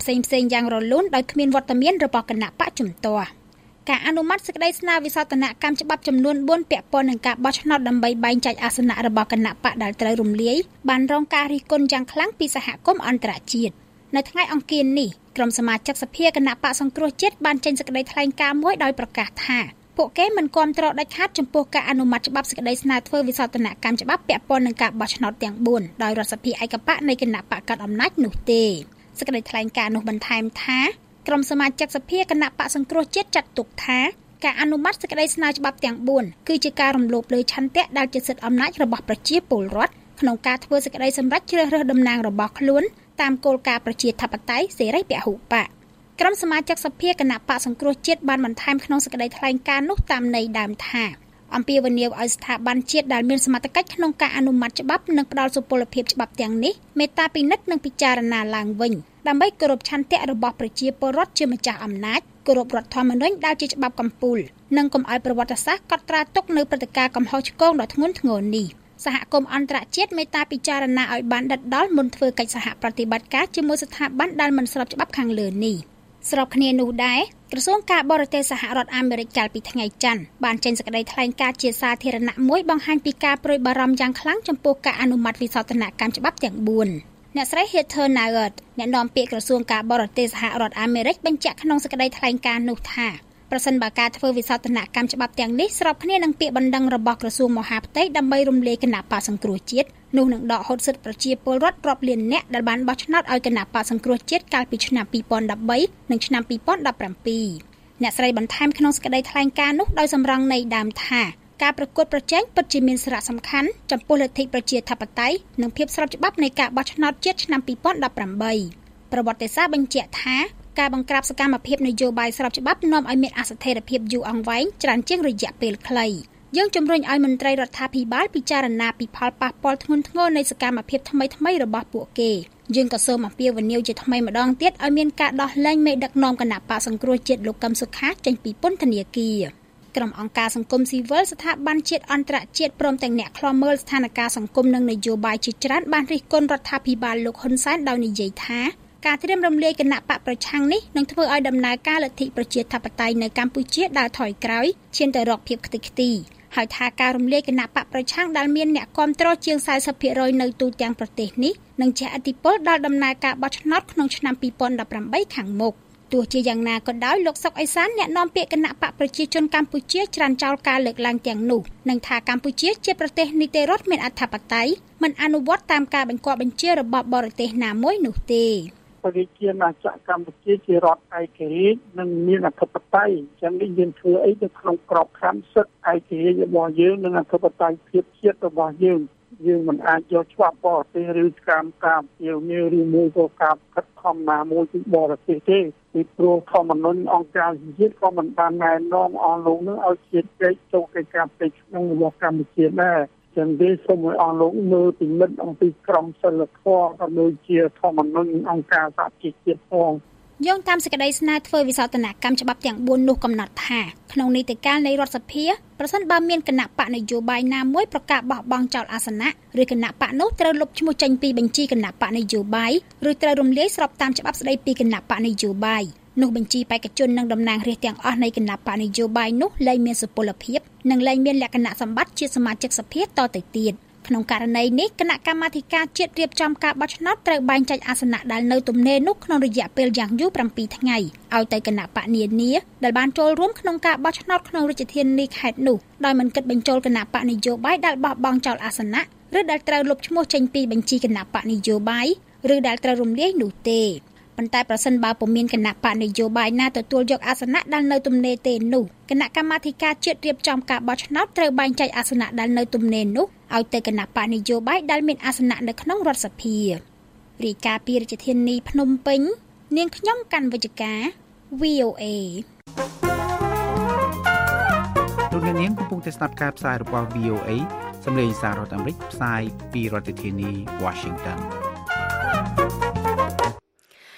ផ្សេងៗយ៉ាងរលូនដោយគ្មានវត្តមានរបស់គណៈបកជំទាស់ការអនុម័តសេចក្តីស្នើវិសោធនកម្មច្បាប់ចំនួនបួនពាក់ព័ន្ធនឹងការបោះឆ្នោតដើម្បីបែងចែកអាសនៈរបស់គណៈបកដែលត្រូវរំលាយបានរងការរិះគន់យ៉ាងខ្លាំងពីសហគមន៍អន្តរជាតិនៅថ្ងៃអង្គារនេះក្រុមសមាជិកសភាគណៈបកសង្គ្រោះជាតិបានចេញសេចក្តីថ្លែងការណ៍មួយដោយប្រកាសថាពួកគេមិនគាំទ្រដាច់ខាតចំពោះការអនុម័តច្បាប់សេចក្តីស្នើធ្វើវិសោធនកម្មច្បាប់ពាក់ព័ន្ធនឹងការបោះឆ្នោតទាំងបួនដោយរដ្ឋសភាឯកបកនៃគណៈបកកាត់អំណាចនោះទេសេចក្តីថ្លែងការណ៍នោះបន្ថែមថាក្រុមសមាជិកសភាគណៈបកសង្គ្រោះជាតិចាត់ទុកថាការអនុម័តសេចក្តីស្នើច្បាប់ទាំងបួនគឺជាការរំលោភលើឆន្ទៈដែលជាសិទ្ធិអំណាចរបស់ប្រជាពលរដ្ឋក្នុងការធ្វើសេចក្តីសម្រេចជ្រើសរើសតំណាងរបស់ខ្លួនតាមគោលការណ៍ប្រជាធិបតេយ្យសេរីពហុបកក្រុមសមាជិកសភាគណៈបកសង្គ្រោះជាតិបានបន្ថែមក្នុងសេចក្តីថ្លែងការណ៍នោះតាមន័យដើមថាអំពាវនាវឲ្យស្ថាប័នជាតិដែលមានសមត្ថកិច្ចក្នុងការអនុម័តច្បាប់និងផ្ដល់សុពលភាពច្បាប់ទាំងនេះមេត្តាពិនិត្យនិងពិចារណាឡើងវិញដើម្បីគោរពឆន្ទៈរបស់ប្រជាពលរដ្ឋជាម្ចាស់អំណាចគោរពរដ្ឋធម្មនុញ្ញដែលជាច្បាប់កម្ពុជានិងកុំឲ្យប្រវត្តិសាស្ត្រកត់ត្រាទុកនៅព្រឹត្តិការណ៍កំហុសឆ្គងដ៏ធ្ងន់ធ្ងរនេះសហគមន៍អន្តរជាតិមេត្តាពិចារណាឲ្យបានដិតដល់មុនធ្វើកិច្ចសហប្រតិបត្តិការជាមួយស្ថាប័នដែលមិនស្របច្បាប់ខាងលើនេះស្របគ្នានោះដែរក្រសួងការបរទេសសហរដ្ឋអាមេរិកកាលពីថ្ងៃច័ន្ទបានចេញសេចក្តីថ្លែងការណ៍ជាសាធារណៈមួយបង្ហាញពីការព្រួយបារម្ភយ៉ាងខ្លាំងចំពោះការអនុម័តវិសោធនកម្មច្បាប់ទាំងបួនអ្នកស្រី Heather Nauert អ្នកនាំពាក្យក្រសួងការបរទេសសហរដ្ឋអាមេរិកបញ្ជាក់ក្នុងសេចក្តីថ្លែងការណ៍នោះថាប្រសិនបើការធ្វើវិសោធនកម្មច្បាប់ទាំងនេះស្របគ្នានឹងពាក្យបណ្ដឹងរបស់ក្រសួងមហាផ្ទៃដើម្បីរំលាយគណៈបកសង្គ្រោះជាតិនោះនឹងដកហូតសិទ្ធិប្រជាពលរដ្ឋរាប់លាននាក់ដែលបានបោះឆ្នោតឲ្យគណៈបកសង្គ្រោះជាតិកាលពីឆ្នាំពីរពាន់ដប់បីនិងឆ្នាំពីរពាន់ដប់ប្រាំពីរអ្នកស្រីបន្ថែមក្នុងសេចក្តីថ្លែងការណ៍នោះដោយសម្រង់ន័យដើមថាការប្រកួតប្រជែងពិតជាមានសារៈសំខាន់ចំពោះលទ្ធិប្រជាធិបតេយ្យនិងភាពស្របច្បាប់នៃការបោះឆ្នោតជាតិឆ្នាំពីរពាន់ដប់ប្រាំបីប្រវត្តិសាស្ត្របញ្ជាក់ថាការបង្ក្រាបសកម្មភាពនយោបាយស្របច្បាប់នាំឲ្យមានអស្ថិរភាពយូរអង្វែងច្រើនជាងរយៈពេលខ្លីយើងជំរុញឲ្យមន្ត្រីរដ្ឋាភិបាលពិចារណាពីផលប៉ះពាល់ធ្ងន់ធ្ងរនៃសកម្មភាពថ្មីៗរបស់ពួកគេយើងក៏សូមអំពាវនាវជាថ្មីម្ដងទៀតឲ្យមានការដោះលែងមេដឹកនាំគណៈបកសង្គ្រោះជាតិលោកកឹមសុខាចេញពីពន្ធនាគារក្រុមអង្គការសង្គមស៊ីវិលស្ថាប័នជាតិអន្តរជាតិព្រមទាំងអ្នកឃ្លាំមើលស្ថានភាពសង្គមនិងនយោបាយជាច្រើនបានរិះគន់រដ្ឋាភិបាលលោកហ៊ុនសែនដោយនិយាយថាការត្រៀមរំលាយគណៈបកប្រឆាំងនេះនឹងធ្វើឲ្យដំណើរការលទ្ធិប្រជាធិបតេយ្យនៅកម្ពុជាដើរថយក្រោយឈានទៅរកភាពខ្ទេចខ្ទីហើយថាការរំលាយគណៈបកប្រឆាំងដែលមានអ្នកគាំទ្រជាង សែសិបភាគរយ នៅទូទាំងប្រទេសនេះនឹងជះឥទ្ធិពលដល់ដំណើរការបោះឆ្នោតក្នុងឆ្នាំពីរពាន់ដប់ប្រាំបីខាងមុខទោះជាយ៉ាងណាក៏ដោយលោកសុកអេសានអ្នកនាំពាក្យគណៈបកប្រជាជនកម្ពុជាច្រានចោលការលើកឡើងទាំងនោះនិងថាកម្ពុជាជាប្រទេសនីតិរដ្ឋមានអធិបតេយ្យមិនអនុវត្តតាមការបញ្ជាបញ្ជារបស់បរទេសណាមួយនោះទេប្រជាណាចក្រកម្ពុជាជារដ្ឋឯករាជ្យនិងមានអធិបតេយ្យចឹងនេះយើងធ្វើអីទៅក្នុងក្របខ័ណ្ឌសិទ្ធិឯករាជ្យរបស់យើងនិងអធិបតេយ្យភាពជាតិរបស់យើងយើងមិនអាចយកច្បាប់បរទេសឬកម្មការជានីឬមួយក៏ការខិតខំណាមួយពីបរទេសទេពីព្រោះធម្មនុញ្ញអង្គការជាតិក៏មិនបានណែនាំអស់លោកនឹងឲ្យជាតិចែកចូលកិច្ចការផ្ទៃក្នុងរបស់កម្ពុជាដែរចឹងទេសូមឲ្យអស់លោកមើលពិនិត្យអំពីក្រមសីលធម៌ក៏ដូចជាធម្មនុញ្ញអង្គការសហជីវជាតិផងយោងតាមសេចក្តីស្នើធ្វើវិសោធនកម្មច្បាប់ទាំងបួននោះកំណត់ថាក្នុងនីតិកាលនៃរដ្ឋសភាប្រសិនបើមានគណៈបកនយោបាយណាមួយប្រកាសបោះបង់ចោលអាសនៈឬគណៈបកនោះត្រូវលុបឈ្មោះចេញពីបញ្ជីគណៈបកនយោបាយឬត្រូវរំលាយស្របតាមច្បាប់ស្តីពីគណៈបកនយោបាយនោះបញ្ជីបេក្ខជននិងតំណាងរាស្ត្រទាំងអស់នៃគណៈបកនយោបាយនោះលែងមានសុពលភាពនិងលែងមានលក្ខណៈសម្បត្តិជាសមាជិកសភាតទៅទៀតក្នុងករណីនេះគណៈកម្មាធិការជាតិរៀបចំការបោះឆ្នោតត្រូវបែងចែកអាសនៈដែលនៅទំនេរនោះក្នុងរយៈពេលយ៉ាងយូរប្រាំពីរថ្ងៃឲ្យទៅគណៈបកនានាដែលបានចូលរួមក្នុងការបោះឆ្នោតក្នុងរាជធានីខេត្តនោះដោយមិនគិតបញ្ចូលគណៈបកនយោបាយដែលបោះបង់ចោលអាសនៈឬដែលត្រូវលុបឈ្មោះចេញពីបញ្ជីគណៈបកនយោបាយឬដែលត្រូវរំលាយនោះទេប៉ុន្តែប្រសិនបើពុំមានគណៈបកនយោបាយណាទទួលយកអាសនៈដែលនៅទំនេរទេនោះគណៈកម្មាធិការជាតិរៀបចំការបោះឆ្នោតត្រូវបែងចែកអាសនៈដែលនៅទំនេរនោះឲ្យទៅគណៈបកនយោបាយដែលមានអាសនៈនៅក្នុងរដ្ឋសភារាយការណ៍ពីរាជធានីភ្នំពេញនាងខ្ញុំកាន់វិជ្ជការ វី អូ អេលោកអ្នកនាងកំពុងតែស្ដាប់ការផ្សាយរបស់ វី អូ អេ សម្លេងសាររដ្ឋអាមេរិកផ្សាយពីរដ្ឋធានី Washington រដ្ឋ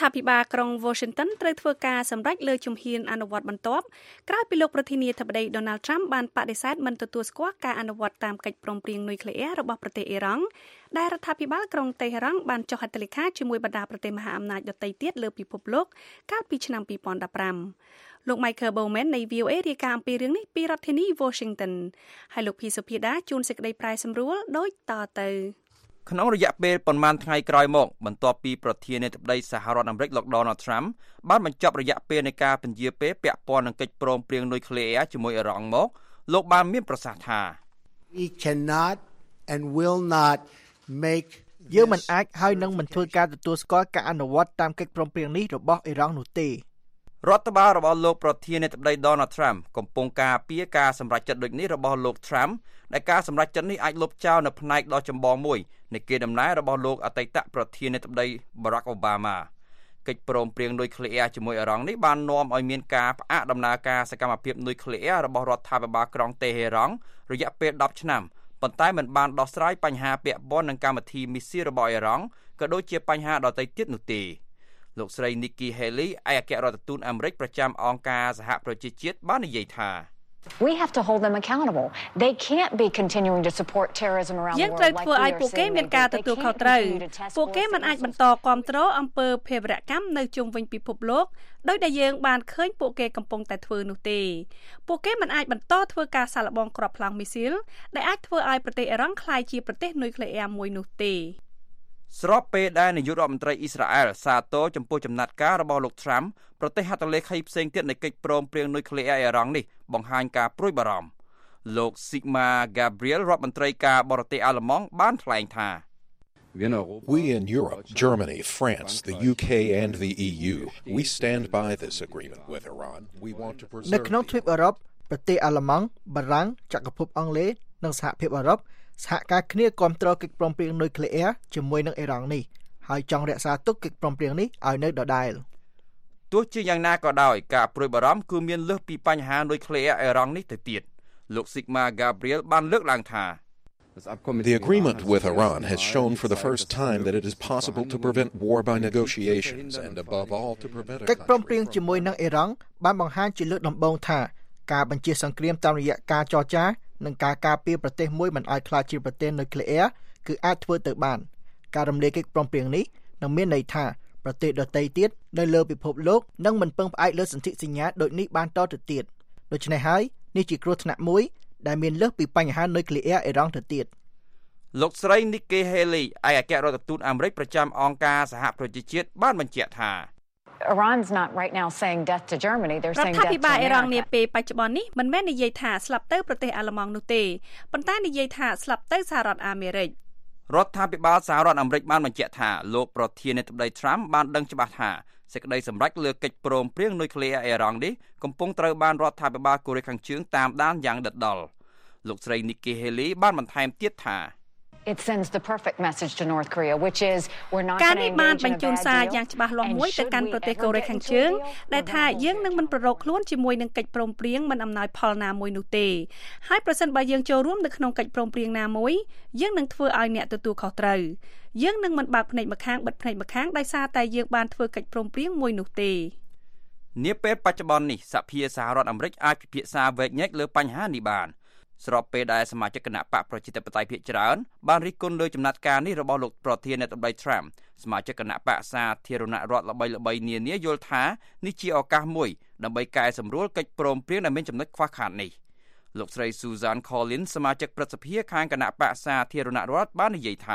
ដ្ឋាភិបាលក្រុង Washington ត្រូវធ្វើការសម្រេចលើជំហានអនុវត្តបន្ទាប់ក្រោយពីលោកប្រធានាធិបតី Donald Trump បានបដិសេធមិនទទួលស្គាល់ការអនុវត្តតាមកិច្ចព្រមព្រៀងនុយក្លេអ៊ែររបស់ប្រទេសអ៊ីរ៉ង់ដែលរដ្ឋាភិបាលក្រុងតេហេរ៉ង់បានចុះហត្ថលេខាជាមួយបណ្ដាប្រទេសមហាអំណាចដទៃទៀតលើពិភពលោកកាលពីឆ្នាំពីរពាន់ដប់ប្រាំលោក Michael Bowman នៃ V O A រាយការណ៍អំពីរឿងនេះពីរដ្ឋធានី Washington ហើយលោកភីសុភាដាជួនសេចក្តីប្រាយសម្រួលដូចតទៅក្នុងរយៈពេលប្រមាណថ្ងៃក្រោយមកបន្ទាប់ពីប្រធានាធិបតីសហរដ្ឋអាមេរិកលោក Donald Trump បានបញ្ចប់រយៈពេលនៃការពន្យាពេលពាក់ព័ន្ធនឹងកិច្ចព្រមព្រៀងនុយក្លេអ៊ែរជាមួយអ៊ីរ៉ង់មកលោកបានមានប្រសាសន៍ថា We cannot and will not make យើងមិនអាចហើយនឹងមិនធ្វើការទទួលស្គាល់ការអនុវត្តតាមកិច្ចព្រមព្រៀងនេះរបស់អ៊ីរ៉ង់នោះទេរដ្ឋបាលរបស់លោកប្រធានាធិបតី Donald Trump កំពុងការពារការសម្រេចចិត្តដូចនេះរបស់លោក Trump ដែលការសម្រេចចិត្តនេះអាចលុបចោលនៅផ្នែកដ៏ចម្បងមួយនៃកេរដំណែលរបស់លោកអតីតប្រធានាធិបតី Barack Obama កិច្ចព្រមព្រៀងនុយក្លេអ៊ែរជាមួយអ៊ីរ៉ង់នេះបាននាំឲ្យមានការផ្អាកដំណើរការសកម្មភាពនុយក្លេអ៊ែររបស់រដ្ឋាភិបាលក្រុងតេហេរ៉ង់រយៈពេលដប់ឆ្នាំប៉ុន្តែមិនបានដោះស្រាយបញ្ហាពាក់ព័ន្ធនឹងកម្មវិធីមីស៊ីលរបស់អ៊ីរ៉ង់ក៏ដូចជាបញ្ហាដទៃទៀតនោះទេលោកស្រី Nikki Haley ឯកអគ្គរដ្ឋទូតអាមេរិកប្រចាំអង្គការសហប្រជាជាតិបាននិយាយថា We have to hold them accountable. They can't be continuing to support terrorism around the world. យើងត្រូវធ្វើឲ្យពួកគេមានការទទួលខុសត្រូវពួកគេមិនអាចបន្តគាំទ្រអំពើភេរវកម្មនៅជុំវិញពិភពលោកដោយដែលយើងបានឃើញពួកគេកំពុងតែធ្វើនោះទេពួកគេមិនអាចបន្តធ្វើការសាកល្បងគ្រាប់ប្លង់មីស៊ីលដែលអាចធ្វើឲ្យប្រទេសអ៊ីរ៉ង់ក្លាយជាប្រទេសនុយក្លេអ៊ែរមួយនោះទេស្របពេលដែលនាយករដ្ឋមន្ត្រីអ៊ីស្រាអែលសាទរចំពោះចំណាត់ការរបស់លោក Trump ប្រទេសហត្ថលេខីផ្សេងទៀតនៃកិច្ចព្រមព្រៀងនុយក្លេអ៊ែរអ៊ីរ៉ង់នេះបង្ហាញការព្រួយបារម្ភលោក Sigmar Gabriel រដ្ឋមន្ត្រីការបរទេសអាល្លឺម៉ង់បានថ្លែងថា We in Europe, Germany, France, the U K and the E U, we stand by this agreement with Iran. We want to preserve នៅក្នុងទ្វីបអឺរ៉ុបប្រទេសអាល្លឺម៉ង់បារាំងចក្រភពអង់គ្លេសនិងសហភាពអឺរ៉ុបសហការគ្នាគាំទ្រកិច្ចព្រមព្រៀងនុយក្លេអ៊ែរជាមួយនឹងអ៊ីរ៉ង់នេះហើយចង់រក្សាទុកកិច្ចព្រមព្រៀងនេះឲ្យនៅដដែលទោះជាយ៉ាងណាក៏ដោយការព្រួយបារម្ភគឺមានលើសពីបញ្ហានុយក្លេអ៊ែរអ៊ីរ៉ង់នេះទៅទៀតលោក Sigmar Gabriel បានលើកឡើងថា The agreement with Iran has shown for the first time that it is possible to prevent war by negotiations and above all to prevent a កិច្ចព្រមព្រៀងជាមួយនឹងអ៊ីរ៉ង់បានបង្ហាញជាលើកដំបូងថាការបញ្ជាសង្គ្រាមតាមរយៈការចរចានិងការការពារប្រទេសមួយមិនឲ្យក្លាយជាប្រទេសនុយក្លេអ៊ែរគឺអាចធ្វើទៅបានការរំលាយកិច្ចព្រមព្រៀងនេះនឹងមានន័យថាប្រទេសដទៃទៀតនៅលើពិភពលោកនឹងមិនពឹងផ្អែកលើសន្ធិសញ្ញាដូចនេះបានតទៅទៀតដូច្នេះហើយនេះជាគ្រោះថ្នាក់មួយដែលមានលើសពីបញ្ហានុយក្លេអ៊ែរអ៊ីរ៉ង់ទៅទៀតលោកស្រី Nikki Haley ឯកអគ្គរដ្ឋទូតអាមេរិកប្រចាំអង្គការសហប្រជាជាតិបានបញ្ជាក់ថា Iran's not right now saying death to Germany they're saying death to America រដ្ឋាភិបាលអ៊ីរ៉ង់នាពេលបច្ចុប្បន្ននេះមិនមែននិយាយថាស្លាប់ទៅប្រទេសអាល្លឺម៉ង់នោះទេប៉ុន្តែនិយាយថាស្លាប់ទៅសហរដ្ឋអាមេរិករដ្ឋាភិបាលសហរដ្ឋអាមេរិកបានបញ្ជាក់ថាលោកប្រធានាធិបតី Trump បានដឹងច្បាស់ថាសេចក្តីសម្រេចលើកិច្ចព្រមព្រៀងនុយក្លេអ៊ែរអ៊ីរ៉ង់នេះកំពុងត្រូវបានរដ្ឋាភិបាលកូរ៉េខាងជើងតាមដានយ៉ាងដិតដល់លោកស្រី Nikki Haley បានបន្ថែមទៀតថា It sends the perfect message to North Korea which is we're not ការនេះបានបញ្ជូនសារយ៉ាងច្បាស់លាស់មួយទៅកាន់ប្រទេសកូរ៉េខាងជើងដែលថាយើងនឹងមិនប្ររកខ្លួនជាមួយនឹងកិច្ចព្រមព្រៀងមិនអំណោយផលណាមួយនោះទេហើយប្រសិនបើយើងចូលរួមនៅក្នុងកិច្ចព្រមព្រៀងណាមួយយើងនឹងធ្វើឲ្យអ្នកទទួលខុសត្រូវយើងនឹងមិនបើកភ្នែកម្ខាងបិទភ្នែកម្ខាងដោយសារតែយើងបានធ្វើកិច្ចព្រមព្រៀងមួយនោះទេនាពេលបច្ចុប្បន្ននេះសភាសហរដ្ឋអាមេរិកអាចពិភាក្សាវែកញែកលើបញ្ហានេះបានស្របពេលដែលសមាជិកគណៈបកប្រជាធិបតេយ្យភាគច្រើនបានរិះគន់លើចំណាត់ការនេះរបស់លោកប្រធានាធិបតី Trump សមាជិកគណៈបកសាធារណរដ្ឋល្បីៗនានាយល់ថានេះជាឱកាសមួយដើម្បីកែសម្រួលកិច្ចព្រមព្រៀងដែលមានចំណុចខ្វះខាតនេះលោកស្រី Susan Collins សមាជិកព្រឹទ្ធសភាខាងគណៈបកសាធារណរដ្ឋបាននិយាយថា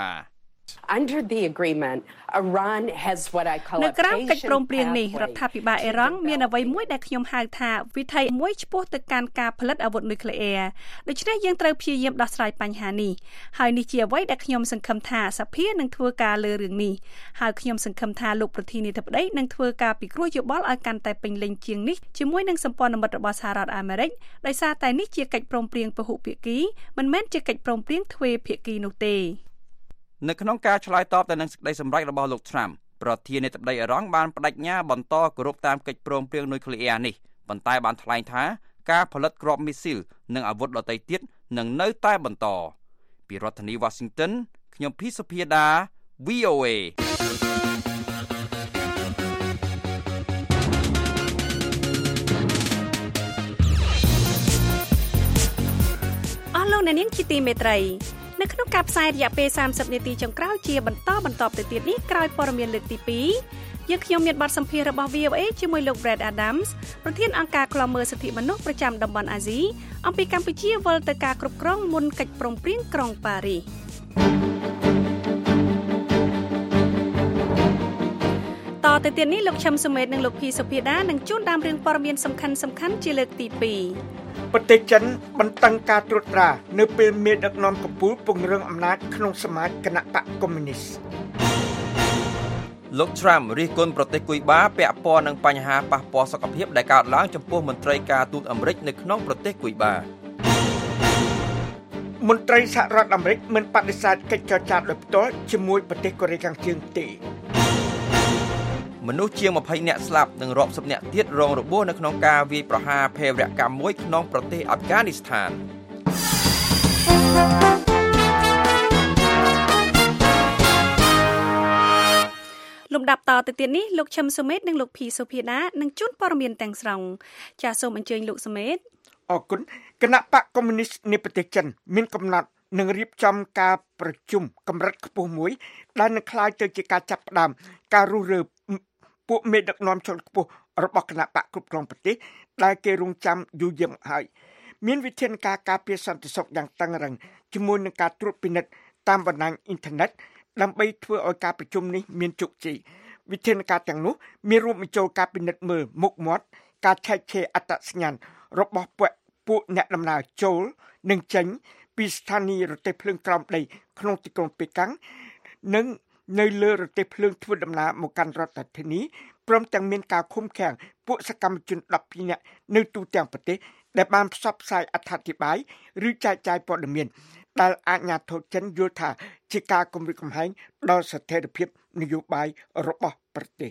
Under the agreement, Iran has what I call a នៅក្រៅកិច្ចព្រមព្រៀងនេះរដ្ឋាភិបាលអ៊ីរ៉ង់មានអ្វីមួយដែលខ្ញុំហៅថាវិថីមួយឆ្ពោះទៅកាន់ការផលិតអាវុធនុយក្លេអ៊ែរដូច្នេះយើងត្រូវព្យាយាមដោះស្រាយបញ្ហានេះហើយនេះជាអ្វីដែលខ្ញុំសង្ឃឹមថាសភានឹងធ្វើការលើរឿងនេះហើយខ្ញុំសង្ឃឹមថាលោកប្រធានាធិបតីនឹងធ្វើការពិគ្រោះយោបល់ឲ្យកាន់តែពេញលេញជាងនេះជាមួយនឹងសម្ព័ន្ធមិត្តរបស់សហរដ្ឋអាមេរិកដោយសារតែនេះជាកិច្ចព្រមព្រៀងពហុភាគីមិនមែនជាកិច្ចព្រមព្រៀងទ្វេភាគីនោះទេនៅក្នុងការឆ្លើយតបទៅនឹងសេចក្តីសម្រេចរបស់លោក Trump ប្រធានាធិបតីអ៊ីរ៉ង់បានបដិញ្ញាបន្តគោរពតាមកិច្ចព្រមព្រៀងនុយក្លេអ៊ែរនេះប៉ុន្តែបានថ្លែងថាការផលិតគ្រាប់មីស៊ីលនិងអាវុធដទៃទៀតនឹងនៅតែបន្តពីរដ្ឋធានី Washington ខ្ញុំភីសុភាដា V O A អ្នកនាងជាទីមេត្រីនៅក្នុងការផ្សាយរយៈពេលសាមសិបនាទីចុងក្រោយជាបន្តបន្តទៅទៀតនេះក្រោយព័ត៌មានលើកទីពីរយើងខ្ញុំមានបទសម្ភាសន៍របស់ វី អូ เอ ជាមួយលោក Brad Adams ប្រធានអង្គការឃ្លាំមើលសិទ្ធិមនុស្សប្រចាំតំបន់អាស៊ីអំពីកម្ពុជាវិលទៅការគ្រប់គ្រងមុនកិច្ចព្រមព្រៀងក្រុងប៉ារីសតទៅទៀតនេះលោកឈឹមសុមេតនិងលោកភីសុភាដានឹងជួនតាមរឿងព័ត៌មានសំខាន់សំខាន់ជាលើកទីពីរប្រទេសចិនបន្តឹងការត្រួតត្រានៅពេលមេដឹកនាំកំពូលពង្រឹងអំណាចក្នុងសមាជគណៈបកកុម្មុយនីសលោក Trump រិះគន់ប្រទេសគុយបាពាក់ព័ន្ធនឹងបញ្ហាប៉ះពាល់សុខភាពដែលកើតឡើងចំពោះមន្ត្រីការទូតអាមេរិកនៅក្នុងប្រទេសគុយបាមន្ត្រីសហរដ្ឋអាមេរិកមិនបដិសេធកិច្ចចរចាដោយផ្ទាល់ជាមួយប្រទេសកូរ៉េខាងជើងទេមនុស្សជាងยี่สิบនាក់ស្លាប់និងរាប់សិបនាក់ទៀតរងរបួសនៅក្នុងការវាយប្រហារភេរវកម្មមួយក្នុងប្រទេសអាហ្វហ្គានីស្ថានលំដាប់តទៅទៀតនេះលោកឈឹមសុមេតនិងលោកភីសុភាដានឹងជួនព័ត៌មានទាំងស្រុងចាសសូមអញ្ជើញលោកសុមេតអរគុណគណៈបកកុម្មុយនីសនៃប្រទេសចិនមានកំណត់នឹងរៀបចំការប្រជុំកម្រិតខ្ពស់មួយដែលនឹងក្លាយទៅជាការចាប់ផ្ដើមការរុះរើពួកមេដឹកនាំជាន់ខ្ពស់របស់គណៈបកគ្រប់គ្រងប្រទេសដែលគេរងចាំយូរយារមកហើយមានវិធានការការពារសន្តិសុខយ៉ាងតឹងរ៉ឹងជាមួយនឹងការត្រួតពិនិត្យតាមបណ្ដាញអ៊ីនធឺណិតដើម្បីធ្វើឲ្យការប្រជុំនេះមានជោគជ័យវិធានការទាំងនោះមានរួមបញ្ចូលការពិនិត្យមើលមុខមាត់ការឆែកឆេរអត្តសញ្ញាណរបស់ពួកអ្នកដំណើរចូលនិងចេញពីស្ថានីយរទេះភ្លើងក្រោមដីក្នុងទីក្រុងប៉េកាំងនិងនៅលើរទេះភ្លើងធ្វើដំណើរមកកាន់រដ្ឋធានីព្រមទាំងមានការឃុំឃាំងពួកសកម្មជនដប់ពីរនាក់នៅទូទាំងប្រទេសដែលបានផ្សព្វផ្សាយអត្ថាធិប្បាយឬចែកចាយព័ត៌មានដែលអាជ្ញាធរចិនយល់ថាជាការគំរាមកំហែងដល់ស្ថិរភាពនយោបាយរបស់ប្រទេស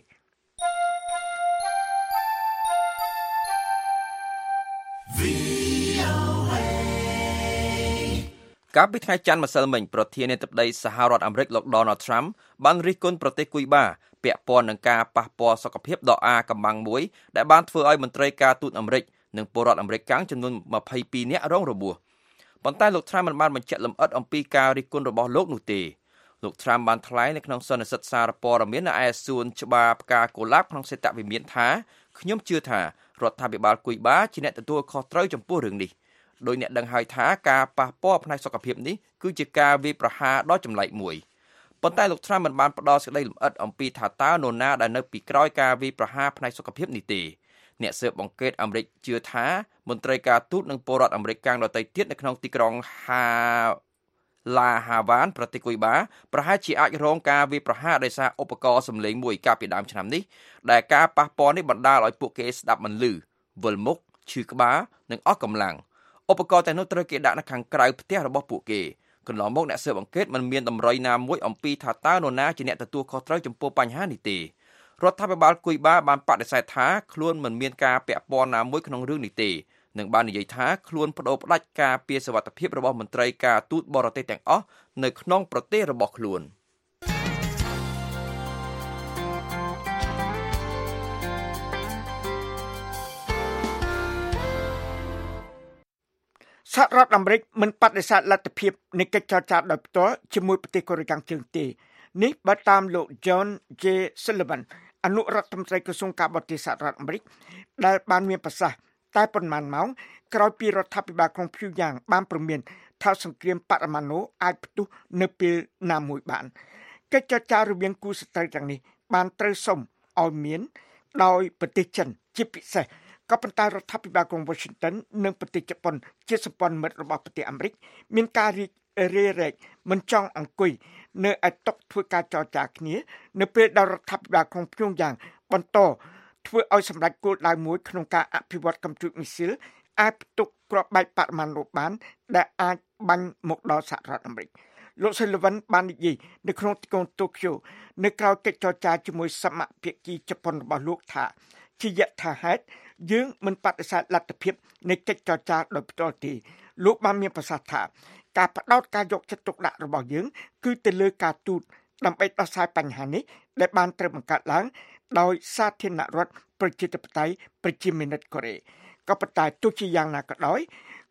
កាលពីថ្ងៃច័ន្ទម្សិលមិញប្រធានាធិបតីសហរដ្ឋអាមេរិកលោក Donald Trump បានរិះគន់ប្រទេសគុយបាពាក់ព័ន្ធនឹងការប៉ះពាល់សុខភាពដ៏អាកំបាំងមួយដែលបានធ្វើឲ្យមន្ត្រីការទូតអាមេរិកនិងពលរដ្ឋអាមេរិកកាំងចំនួនยี่สิบtwoនាក់រងរបួសប៉ុន្តែលោក Trump មិនបានបញ្ជាក់លម្អិតអំពីការរិះគន់របស់លោកនោះទេលោក Trump បានថ្លែងនៅក្នុងសន្និសីទសារព័ត៌មាននៅឯសួនច្បារផ្កាកុលាបក្នុងសេតវិមានថាខ្ញុំជឿថារដ្ឋាភិបាលគុយបាជាអ្នកទទួលខុសត្រូវចំពោះរឿងនេះដោយអ្នកដឹងហើយថាការប៉ះពាល់ផ្នែកសុខភាពនេះគឺជាការវាយប្រហារដ៏ចម្លែកមួយប៉ុន្តែលោក Trump មិនបានផ្ដល់សេចក្តីលម្អិតអំពីថាតើនរណាដែលនៅពីក្រោយការវាយប្រហារផ្នែកសុខភាពនេះទេអ្នកស៊ើបអង្កេតអាមេរិកជឿថាមន្ត្រីការទូតនិងពលរដ្ឋអាមេរិកកាំងដទៃទៀតនៅក្នុងទីក្រុងហាឡាហាវ៉ានប្រទេសគុយបាប្រហែលជាអាចរងការវាយប្រហារដោយសារឧបករណ៍សំឡេងមួយកាលពីដើមឆ្នាំនេះដែលការប៉ះពាល់នេះបណ្ដាលឲ្យពួកគេស្ដាប់មិនឮវិលមុខឈឺក្បាលនិងអស់កម្លាំងឧបករណ៍ទាំងនោះត្រូវគេដាក់នៅខាងក្រៅផ្ទះរបស់ពួកគេកន្លងមកអ្នកស៊ើបអង្កេតមិនមានតម្រុយណាមួយអំពីថាតើនរណាជាអ្នកទទួលខុសត្រូវចំពោះបញ្ហានេះទេរដ្ឋាភិបាលគុយបាបានបដិសេធថាខ្លួនមិនមានការពាក់ព័ន្ធណាមួយក្នុងរឿងនេះទេនិងបាននិយាយថាខ្លួនបដូរផ្ដាច់ការពារសុវត្ថិភាពរបស់មន្ត្រីការទូតបរទេសទាំងអស់នៅក្នុងប្រទេសរបស់ខ្លួនសហរដ្ឋអាមេរិកមិនបដិសេធលទ្ធភាពនៃកិច្ចចរចាដោយផ្ទាល់ជាមួយប្រទេសកូរ៉េខាងជើងទេនេះបើតាមលោក John J. Sullivan អនុរដ្ឋមន្ត្រីក្រសួងការបរទេសសហរដ្ឋអាមេរិកដែលបានមានប្រសាសន៍តែប៉ុន្មានម៉ោងក្រោយពីរដ្ឋាភិបាលក្រុងព្យុយ៉ាងបានព្រមានថាសង្គ្រាមបរមាណូអាចផ្ទុះនៅពេលណាមួយបានកិច្ចចរចារវាងគូសត្រូវទាំងនេះបានត្រូវសុំឲ្យមានដោយប្រទេសចិនជាពិសេសក៏ប៉ុន្តែរដ្ឋាភិបាលក្រុង Washington និងប្រទេសជប៉ុនជាសម្ព័ន្ធមិត្តរបស់ប្រទេសអាមេរិកមានការរីករេរែកមិនចង់អង្គុយនៅឯតុធ្វើការចរចាគ្នានៅពេលដែលរដ្ឋាភិបាលក្រុងព្យុងយ៉ាងបន្តធ្វើឲ្យសម្រេចគោលដៅមួយក្នុងការអភិវឌ្ឍកំពូលមីស៊ីលអាចផ្ទុកគ្រាប់បែកបរមាណូបានដែលអាចបាញ់មកដល់សហរដ្ឋអាមេរិកលោក Sullivan បាននិយាយនៅក្នុងទីក្រុងតូក្យូនៅក្រៅកិច្ចចរចាជាមួយសមាភាគីជប៉ុនរបស់លោកថាជាយថាហេតុយើងមិនបដិសេធលទ្ធភាពនៃកិច្ចចរចាដោយផ្ទាល់ទេលោកបានមានប្រសាសន៍ថាការផ្ដោតការយកចិត្តទុកដាក់របស់យើងគឺទៅលើការទូតដើម្បីដោះស្រាយបញ្ហានេះដែលបានត្រូវបង្កើតឡើងដោយសាធារណរដ្ឋប្រជាធិបតេយ្យប្រជាមានិតកូរ៉េក៏ប៉ុន្តែទោះជាយ៉ាងណាក៏ដោយ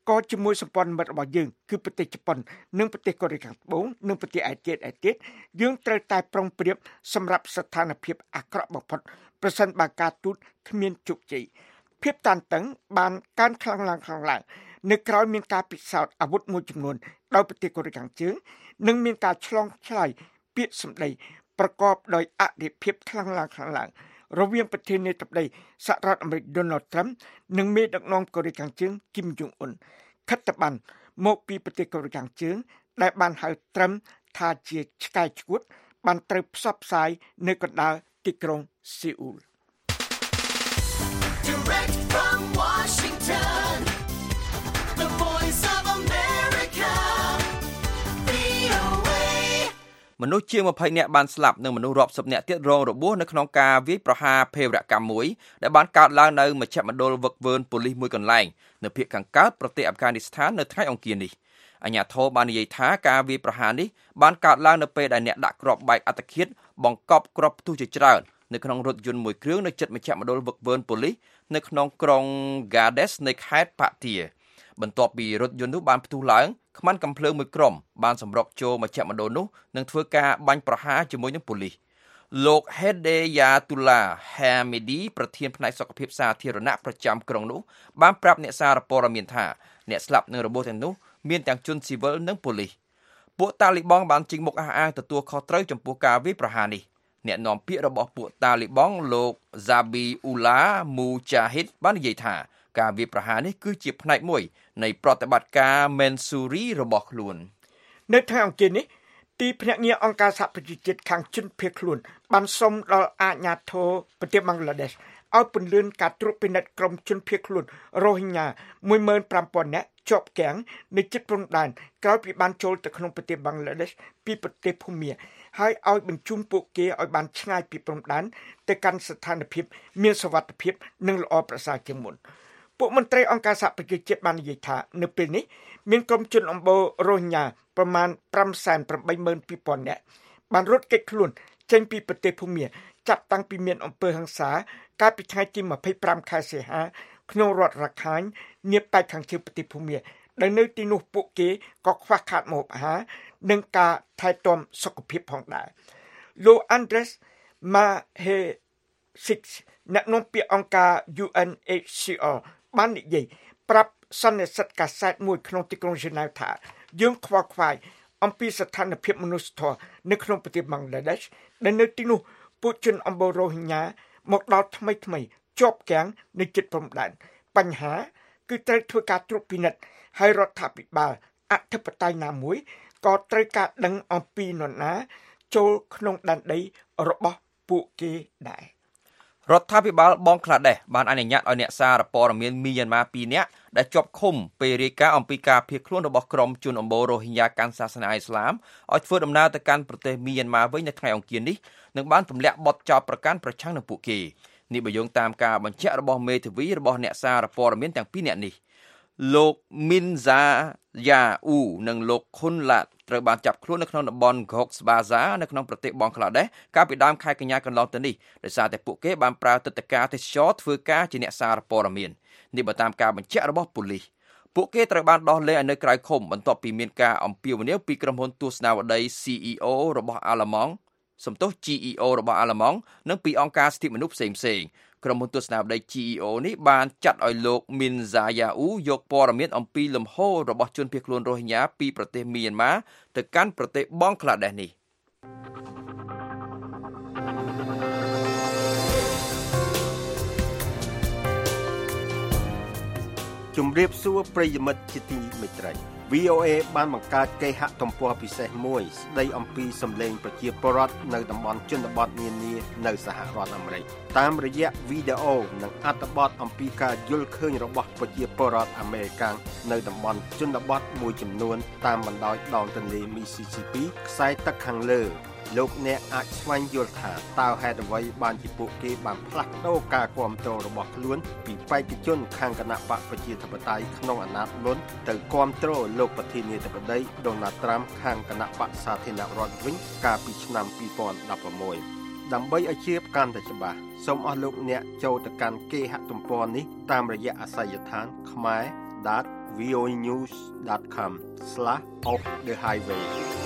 ក៏ជាមួយសម្ព័ន្ធមិត្តរបស់យើងគឺប្រទេសជប៉ុននិងប្រទេសកូរ៉េខាងត្បូងនិងប្រទេសឯទៀតឯទៀតយើងត្រូវតែប្រុងប្រៀបសម្រាប់ស្ថានភាពអាក្រក់បំផុតប្រសិនបើការទូតគ្មានជោគជ័យភាពតានតឹងបានកើនខ្លាំងឡើងខ្លាំងឡើងនៅក្រោយមានការពិសោធន៍អាវុធមួយចំនួនដោយប្រទេសកូរ៉េខាងជើងនិងមានការឆ្លងឆ្លើយពាក្យសម្ដីប្រកបដោយអធិភាពខ្លាំងឡើងខ្លាំងឡើងរវាងប្រធានាធិបតីសហរដ្ឋអាមេរិក Donald Trump និងមេដឹកនាំកូរ៉េខាងជើង Kim Jong Un ខិត្តប័ណ្ណមកពីប្រទេសកូរ៉េខាងជើងដែលបានហៅត្រឹមថាជាឆ្កែឆ្កួតបានត្រូវផ្សព្វផ្សាយនៅកណ្ដាលទីក្រុងសេអ៊ូល Direct from Washington The Voice of America វី អូ เอមនុស្សជាងยี่สิบនាក់បានស្លាប់និងមនុស្សរាប់សិបនាក់ទៀតរងរបួសនៅក្នុងការវាយប្រហារភេរវកម្មមួយដែលបានកើតឡើងនៅមជ្ឈមណ្ឌលវឹកវើប៉ូលីសមួយកន្លែងនៅភាគខាងកើតប្រទេសអាហ្វហ្គានីស្ថាននៅថ្ងៃអង្គារនេះអាជ្ញាធរបាននិយាយថាការវាយប្រហារនេះបានកើតឡើងនៅពេលដែលអ្នកដាក់គ្រាប់បែកអត្តឃាតបង្កប់គ្រាប់ផ្ទុះជាច្រើននៅក្នុងរថយន្តមួយគ្រឿងនៅជិតមជ្ឈមណ្ឌលវឹកវើប៉ូលីសនៅក្នុងក្រុង Gades នៃខេត្តផាទាបន្ទាប់ពីរថយន្តនោះបានផ្ទុះឡើងខ្មាន់កាំភ្លើងមួយក្រុមបានសម្រុកចូលមជ្ឈមណ្ឌលនោះនិងធ្វើការបាញ់ប្រហារជាមួយនឹងប៉ូលីសលោក Hedayatullah Hamidi ប្រធានផ្នែកសុខភាពសាធារណៈប្រចាំក្រុងនោះបានប្រាប់អ្នកសារព័ត៌មានថាអ្នកស្លាប់និងរបួសទាំងនោះមានទាំងជនស៊ីវិលនិងប៉ូលីសពួកតាលីបង់បានចេញមុខអះអាងទទួលខុសត្រូវចំពោះការវាយប្រហារនេះអ្នកនាំពាក្យរបស់ពួកតាលីបង់លោក Zabiullah Mujahid បាននិយាយថាការវាយប្រហារនេះគឺជាផ្នែកមួយនៃប្រតិបត្តិការ Mansouri របស់ខ្លួននៅថ្ងៃអង្គារនេះទីភ្នាក់ងារអង្គការសហប្រជាជាតិខាងជនភៀសខ្លួនបានសុំដល់អាជ្ញាធរប្រទេសបង់ក្លាដេសឲ្យពន្យាការត្រួតពិនិត្យក្រុមជនភៀសខ្លួនរ៉ូហិញ៉ាមួយម៉ឺនប្រាំពាន់នាក់ជាប់គាំងនៅជិតព្រំដែនក្រោយពីបានចូលទៅក្នុងប្រទេសបង់ក្លាដេសពីប្រទេសភូមាហើយឲ្យបញ្ជូនពួកគេឲ្យបានឆ្ងាយពីព្រំដែនទៅកាន់ស្ថានភាពមានសុវត្ថិភាពនិងល្អប្រសើរជាងមុនពួកមន្ត្រីអង្គការសហប្រជាជាតិបាននិយាយថានៅពេលនេះមានក្រុមជនអម្បូររ៉ូហិញ៉ាប្រមាណfive hundred eighty-two thousandនាក់បានរត់គេចខ្លួនចេញពីប្រទេសភូមាចាប់តាំងពីមានអំពើហិង្សាកាលពីថ្ងៃទីtwenty-fiveខែសីហាក្នុងរដ្ឋរខាញ់នាប៉ែកខាងជើងប្រទេសភូមាដែលនៅទីនោះពួកគេក៏ខ្វះខាតម្ហូបអាហារនិងការថែទាំសុខភាពផងដែរលោក Andres Mahecic អ្នកនាំពាក្យអង្គការ U N H C R បាននិយាយប្រាប់សន្និសីទកាសែតមួយក្នុងទីក្រុងហ្សឺណែវថាយើងខ្វល់ខ្វាយអំពីស្ថានភាពមនុស្សធម៌នៅក្នុងប្រទេសបង់ក្លាដេសដែលនៅទីនោះពួកជនអម្បូររ៉ូហិញ៉ាមកដល់ថ្មីថ្មីជាប់គាំងនៅជិតព្រំដែនបញ្ហាគឺត្រូវធ្វើការត្រួតពិនិត្យហើយរដ្ឋាភិបាលអធិបតេយ្យណាមួយក៏ត្រូវការដឹងអំពីនរណាចូលក្នុងដែនដីរបស់ពួកគេដែររដ្ឋាភិបាលបង់ក្លាដេសបានអនុញ្ញាតឲ្យអ្នកសារព័ត៌មានមីយ៉ាន់ម៉ាtwoនាក់ដែលជាប់ឃុំពេលរាយការណ៍អំពីការភៀសខ្លួនរបស់ក្រុមជនអម្បូររ៉ូហិញ៉ាកាន់សាសនាអ៊ីស្លាមឲ្យធ្វើដំណើរទៅកាន់ប្រទេសមីយ៉ាន់ម៉ាវិញនៅថ្ងៃអង្គារនេះនឹងបានទម្លាក់បទចោទប្រកាន់ប្រឆាំងនឹងពួកគេនេះបើយោងតាមការបញ្ជាក់របស់មេធាវីរបស់អ្នកសារព័ត៌មានទាំងពីរនាក់នេះលោក Minza Yau និងលោក Khunlat ត្រូវបានចាប់ខ្លួននៅក្នុងតំបន់ Cox's Bazar នៅក្នុងប្រទេសបង់ក្លាដេសកាលពីដើមខែកញ្ញាកន្លងទៅនេះដោយសារតែពួកគេបានប្រើទឹកដីការទេសចរធ្វើការជាអ្នកសារព័ត៌មាននេះបើតាមការបញ្ជាក់របស់ប៉ូលីសពួកគេត្រូវបានដោះលែងឲ្យនៅក្រៅឃុំបន្ទាប់ពីមានការអំពាវនាវពីក្រុមហ៊ុនទស្សនាវដ្តី C E O របស់អាល្លឺម៉ង់សំទោស G E O របស់អាល្លឺម៉ង់និងពីអង្គការសិទ្ធិមនុស្សផ្សេងៗក្រុមហ៊ុនទស្សនាវដ្តី G E O នេះបានចាត់ឲ្យលោក Minza Yau យកព័ត៌មានអំពីលំហូររបស់ជនភៀសខ្លួនរ៉ូហិញ៉ាពីប្រទេសមីយ៉ាន់ម៉ាទៅកាន់ប្រទេសបង់ក្លាដេសនេះជំរាបសួរប្រិយមិត្តជាទីមេត្រី V O A បានបង្កើតគេហទំព័រពិសេសមួយស្ដីអំពីសម្លេងប្រជាពលរដ្ឋនៅតំបន់ជនបទនានានៅសហរដ្ឋអាមេរិកតាមរយៈវីដេអូនិងអត្ថបទអំពីការយល់ឃើញរបស់ប្រជាពលរដ្ឋអាមេរិកាំងនៅតំបន់ជនបទមួយចំនួនតាមបណ្ដោយដងទន្លេ Mississippi ខ្សែទឹកខាងលើលោកអ្នកអាចស្វែងយល់ថាតើហេតុអ្វីបានជាពួកគេបានផ្លាស់ប្ដូរការគាំទ្ររបស់ខ្លួនពីបេក្ខជនខាងគណបកប្រជាធិបតេយ្យក្នុងអាណត្តិមុនទៅគាំទ្រលោកប្រធានាធិបតី Donald Trump ខាងគណបកសាធារណរដ្ឋវិញកាលពីឆ្នាំtwo thousand sixteenដើម្បីឲ្យជាកាន់តែច្បាស់សូមអស់លោកអ្នកចូលទៅកាន់គេហទំព័រនេះតាមរយៈអាសយដ្ឋាន khmer dot v o a news dot com slash off the highway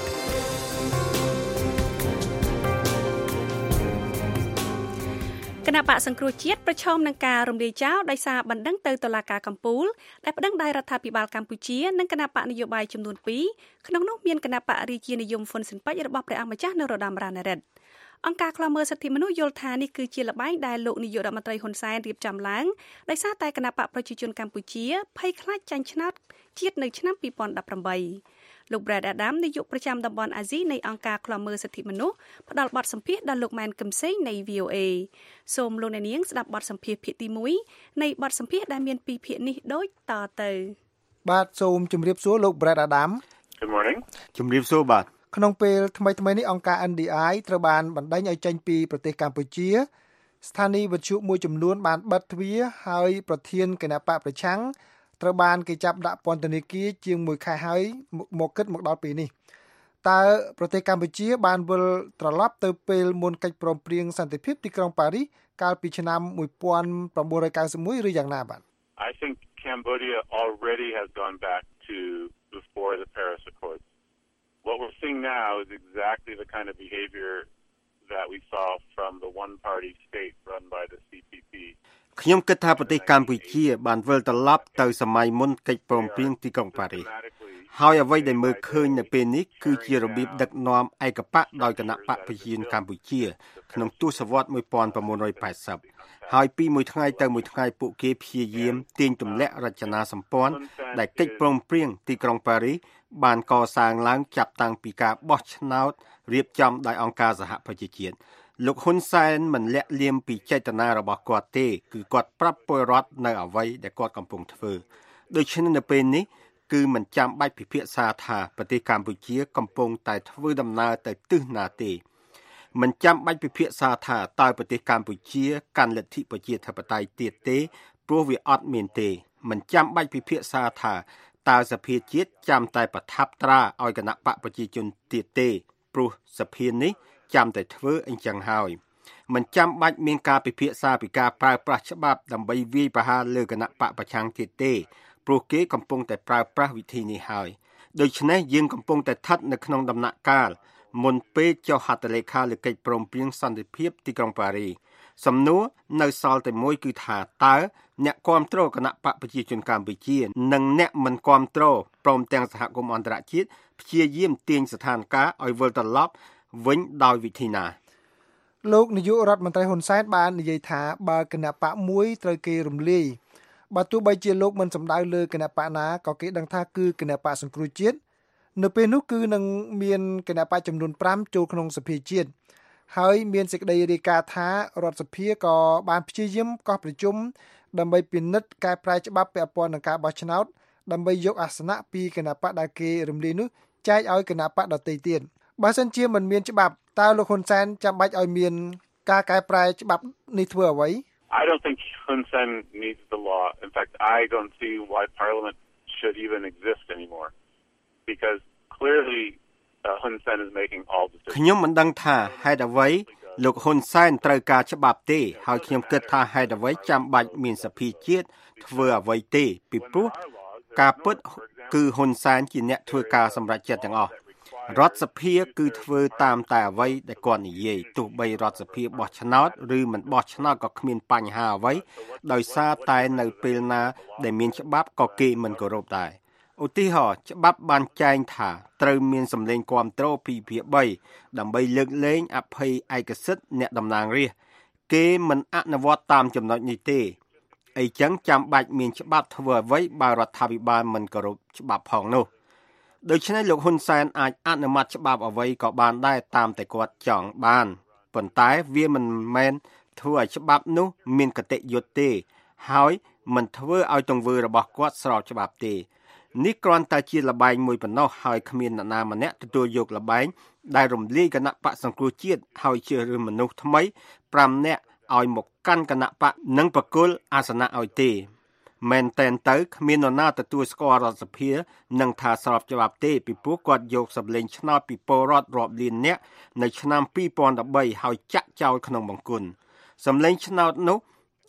គណៈបកសង្គ្រោះជាតិប្រឈមនឹងការរំលាយចោលដោយសារបណ្ដឹងទៅតុលាការកំពូលដែលប្តឹងដោយរដ្ឋាភិបាលកម្ពុជានិងគណៈបកនយោបាយចំនួនពីរក្នុងនោះមានគណៈបករាជានិយមហ៊ុនស៊ិនប៉ិចរបស់ព្រះអង្គម្ចាស់នរោត្តម រណរដ្ឋ អង្គការឃ្លាំមើលសិទ្ធិមនុស្សយល់ថានេះគឺជាល្បែងដែលលោកនាយករដ្ឋមន្ត្រីហ៊ុនសែនរៀបចំឡើងដោយសារតែគណៈបកប្រជាជនកម្ពុជាភ័យខ្លាចចាញ់ឆ្នោតជាតិនៅឆ្នាំពីរពាន់ដប់ប្រាំបី លោក Brad Adam នាយកប្រចាំតំបន់អាស៊ីនៃអង្គការឃ្លាំមើលសិទ្ធិមនុស្សផ្ដល់បទសម្ភាសន៍ដល់លោកម៉ែនកឹមសេងនៃ V O A សូមលោកអ្នកនាងស្ដាប់បទសម្ភាសន៍ភាគទីមួយនៃបទសម្ភាសន៍ដែលមានពីរភាគនេះដូចតទៅបាទសូមជម្រាបសួរលោក Brad Adam Good morning ជម្រាបសួរបាទក្នុងពេលថ្មីៗនេះអង្គការ N D I ត្រូវបានបណ្ដេញឲ្យចេញពីប្រទេសកម្ពុជាស្ថានីយ៍វិទ្យុមួយចំនួនបានបិទទ្វារហើយប្រធានគណៈបកប្រឆាំងត្រូវបានគេចាប់ដាក់ពន្ធនាគារជាងមួយខែហើយមកគិតមកដល់ពេលនេះតើប្រទេសកម្ពុជាបានវិលត្រឡប់ទៅពេលមុនកិច្ចព្រមព្រៀងសន្តិភាពទីក្រុងប៉ារីសកាលពីឆ្នាំnineteen ninety-oneឬយ៉ាងណាបាទ I think Cambodia already has gone back to before the Paris Accords. What we're seeing now is exactly the kind of behavior that we saw from the one-party state run by the C P P. ខ្ញុំគិតថាប្រទេសកម្ពុជាបានវិលត្រឡប់ទៅសម័យមុនកិច្ចព្រមព្រៀងទីក្រុងប៉ារីសហើយអ្វីដែលមើលឃើញនៅពេលនេះគឺជារបៀបដឹកនាំឯកបកដោយគណៈបកប្រជាជនកម្ពុជាក្នុងទសវត្សរ៍nineteen eightyហើយពីមួយថ្ងៃទៅមួយថ្ងៃពួកគេព្យាយាមទាញទម្លាក់រចនាសម្ព័ន្ធដែលកិច្ចព្រមព្រៀងទីក្រុងប៉ារីសបានកសាងឡើងចាប់តាំងពីការបោះឆ្នោតរៀបចំដោយអង្គការសហប្រជាជាតិលោកហ៊ុនសែនមិនលាក់លៀមពីចេតនារបស់គាត់ទេគឺគាត់ប្រាប់ពលរដ្ឋនៅអ្វីដែលគាត់កំពុងធ្វើដូច្នេះនៅពេលនេះគឺមិនចាំបាច់ពិភាក្សាថាប្រទេសកម្ពុជាកំពុងតែធ្វើដំណើរទៅទិសណាទេមិនចាំបាច់ពិភាក្សាថាតើប្រទេសកម្ពុជាកាន់លទ្ធិប្រជាធិបតេយ្យទៀតទេព្រោះវាអត់មានទេមិនចាំបាច់ពិភាក្សាថាតើសភាជាតិចាំតែប្រថាប់ត្រាឲ្យគណៈបកប្រជាជនទៀតទេព្រោះសភានេះចាំតែធ្វើអញ្ចឹងហើយមិនចាំបាច់មានការពិភាក្សាពីការប្រើប្រាស់ច្បាប់ដើម្បីវាយប្រហារលើគណៈបកប្រឆាំងទៀតទេព្រោះគេកំពុងតែប្រើប្រាស់វិធីនេះហើយដូច្នេះយើងកំពុងតែស្ថិតនៅក្នុងដំណាក់កាលមុនពេលចុះហត្ថលេខាលើកិច្ចព្រមព្រៀងសន្តិភាពទីក្រុងប៉ារីសសំណួរនៅសល់តែមួយគឺថាតើអ្នកគាំទ្រគណៈបកប្រជាជនកម្ពុជានិងអ្នកមិនគាំទ្រព្រមទាំងសហគមន៍អន្តរជាតិព្យាយាមទាញស្ថានភាពឲ្យវិលត្រឡប់វិញដោយវិធីណាលោកនាយករដ្ឋមន្ត្រីហ៊ុនសែនបាននិយាយថាបើគណៈបកមួយត្រូវគេរំលាយបើទោះបីជាលោកមិនសម្ដៅលើគណៈបកណាក៏គេដឹងថាគឺគណៈបកសង្គ្រោះជាតិនៅពេលនោះគឺនឹងមានគណៈបកចំនួនfiveចូលក្នុងសភាជាតិហើយមានសេចក្តីរាយការណ៍ថារដ្ឋសភាក៏បានព្យាយាមកោះប្រជុំដើម្បីពិនិត្យកែប្រែច្បាប់ពាក់ព័ន្ធនឹងការបោះឆ្នោតដើម្បីយកអាសនៈពីគណៈបកដែលគេរំលាយនោះចែកឲ្យគណៈបកដទៃទៀតបើសិនជាមិនមានច្បាប់តើលោកហ៊ុនសែនចាំបាច់ឲ្យមានការកែប្រែច្បាប់នេះធ្វើអ្វី I don't think Hun Sen needs the law. In fact, I don't see why Parliament should even exist anymore because clearly uh, Hun Sen is making all decisions. ខ្ញុំមិនដឹងថាហេតុអ្វីលោកហ៊ុនសែនត្រូវការច្បាប់ទេហើយខ្ញុំគិតថាហេតុអ្វីចាំបាច់មានសភាជាតិធ្វើអ្វីទេពីព្រោះការពិតគឺហ៊ុនសែនជាអ្នកធ្វើការសម្រេចចិត្តទាំងអស់រដ្ឋសភាគឺធ្វើតាមតែអ្វីដែលគាត់និយាយទោះបីរដ្ឋសភាបោះឆ្នោតឬមិនបោះឆ្នោតក៏គ្មានបញ្ហាអ្វីដោយសារតែនៅពេលណាដែលមានច្បាប់ក៏គេមិនគោរពដែរឧទាហរណ៍ច្បាប់បានចែងថាត្រូវមានសម្លេងគាំទ្រពីភាគthreeដើម្បីលើកលែងអភ័យឯកសិទ្ធិអ្នកតំណាងរាស្ត្រគេមិនអនុវត្តតាមចំណុចនេះទេអីចឹងចាំបាច់មានច្បាប់ធ្វើអ្វីបើរដ្ឋាភិបាលមិនគោរពច្បាប់ផងនោះដូច្នេះលោកហ៊ុនសែនអាចអនុម័តច្បាប់អ្វីក៏បានដែរតាមតែគាត់ចង់បានប៉ុន្តែវាមិនមែនធ្វើឲ្យច្បាប់នោះមានគតិយុត្តិទេហើយមិនធ្វើឲ្យទង្វើរបស់គាត់ស្របច្បាប់ទេនេះគ្រាន់តែជាល្បែងមួយប៉ុណ្ណោះហើយគ្មាននរណាម្នាក់ទទួលយកល្បែងដែលរំលាយគណៈបកសង្គ្រោះជាតិហើយជ្រើសរើសមនុស្សថ្មីfiveនាក់ឲ្យមកកាន់គណៈបកនិងបកគលអាសនៈឲ្យទេមែនតែនទៅគ្មាននរណាទទួលស្គាល់រដ្ឋសភានឹងថាស្របច្បាប់ទេពីព្រោះគាត់យកសម្លេងឆ្នោតពីពលរដ្ឋរាប់លាននាក់នៅឆ្នាំtwo thousand thirteenហើយចាក់ចោលក្នុងបង្គន់សម្លេងឆ្នោតនោះ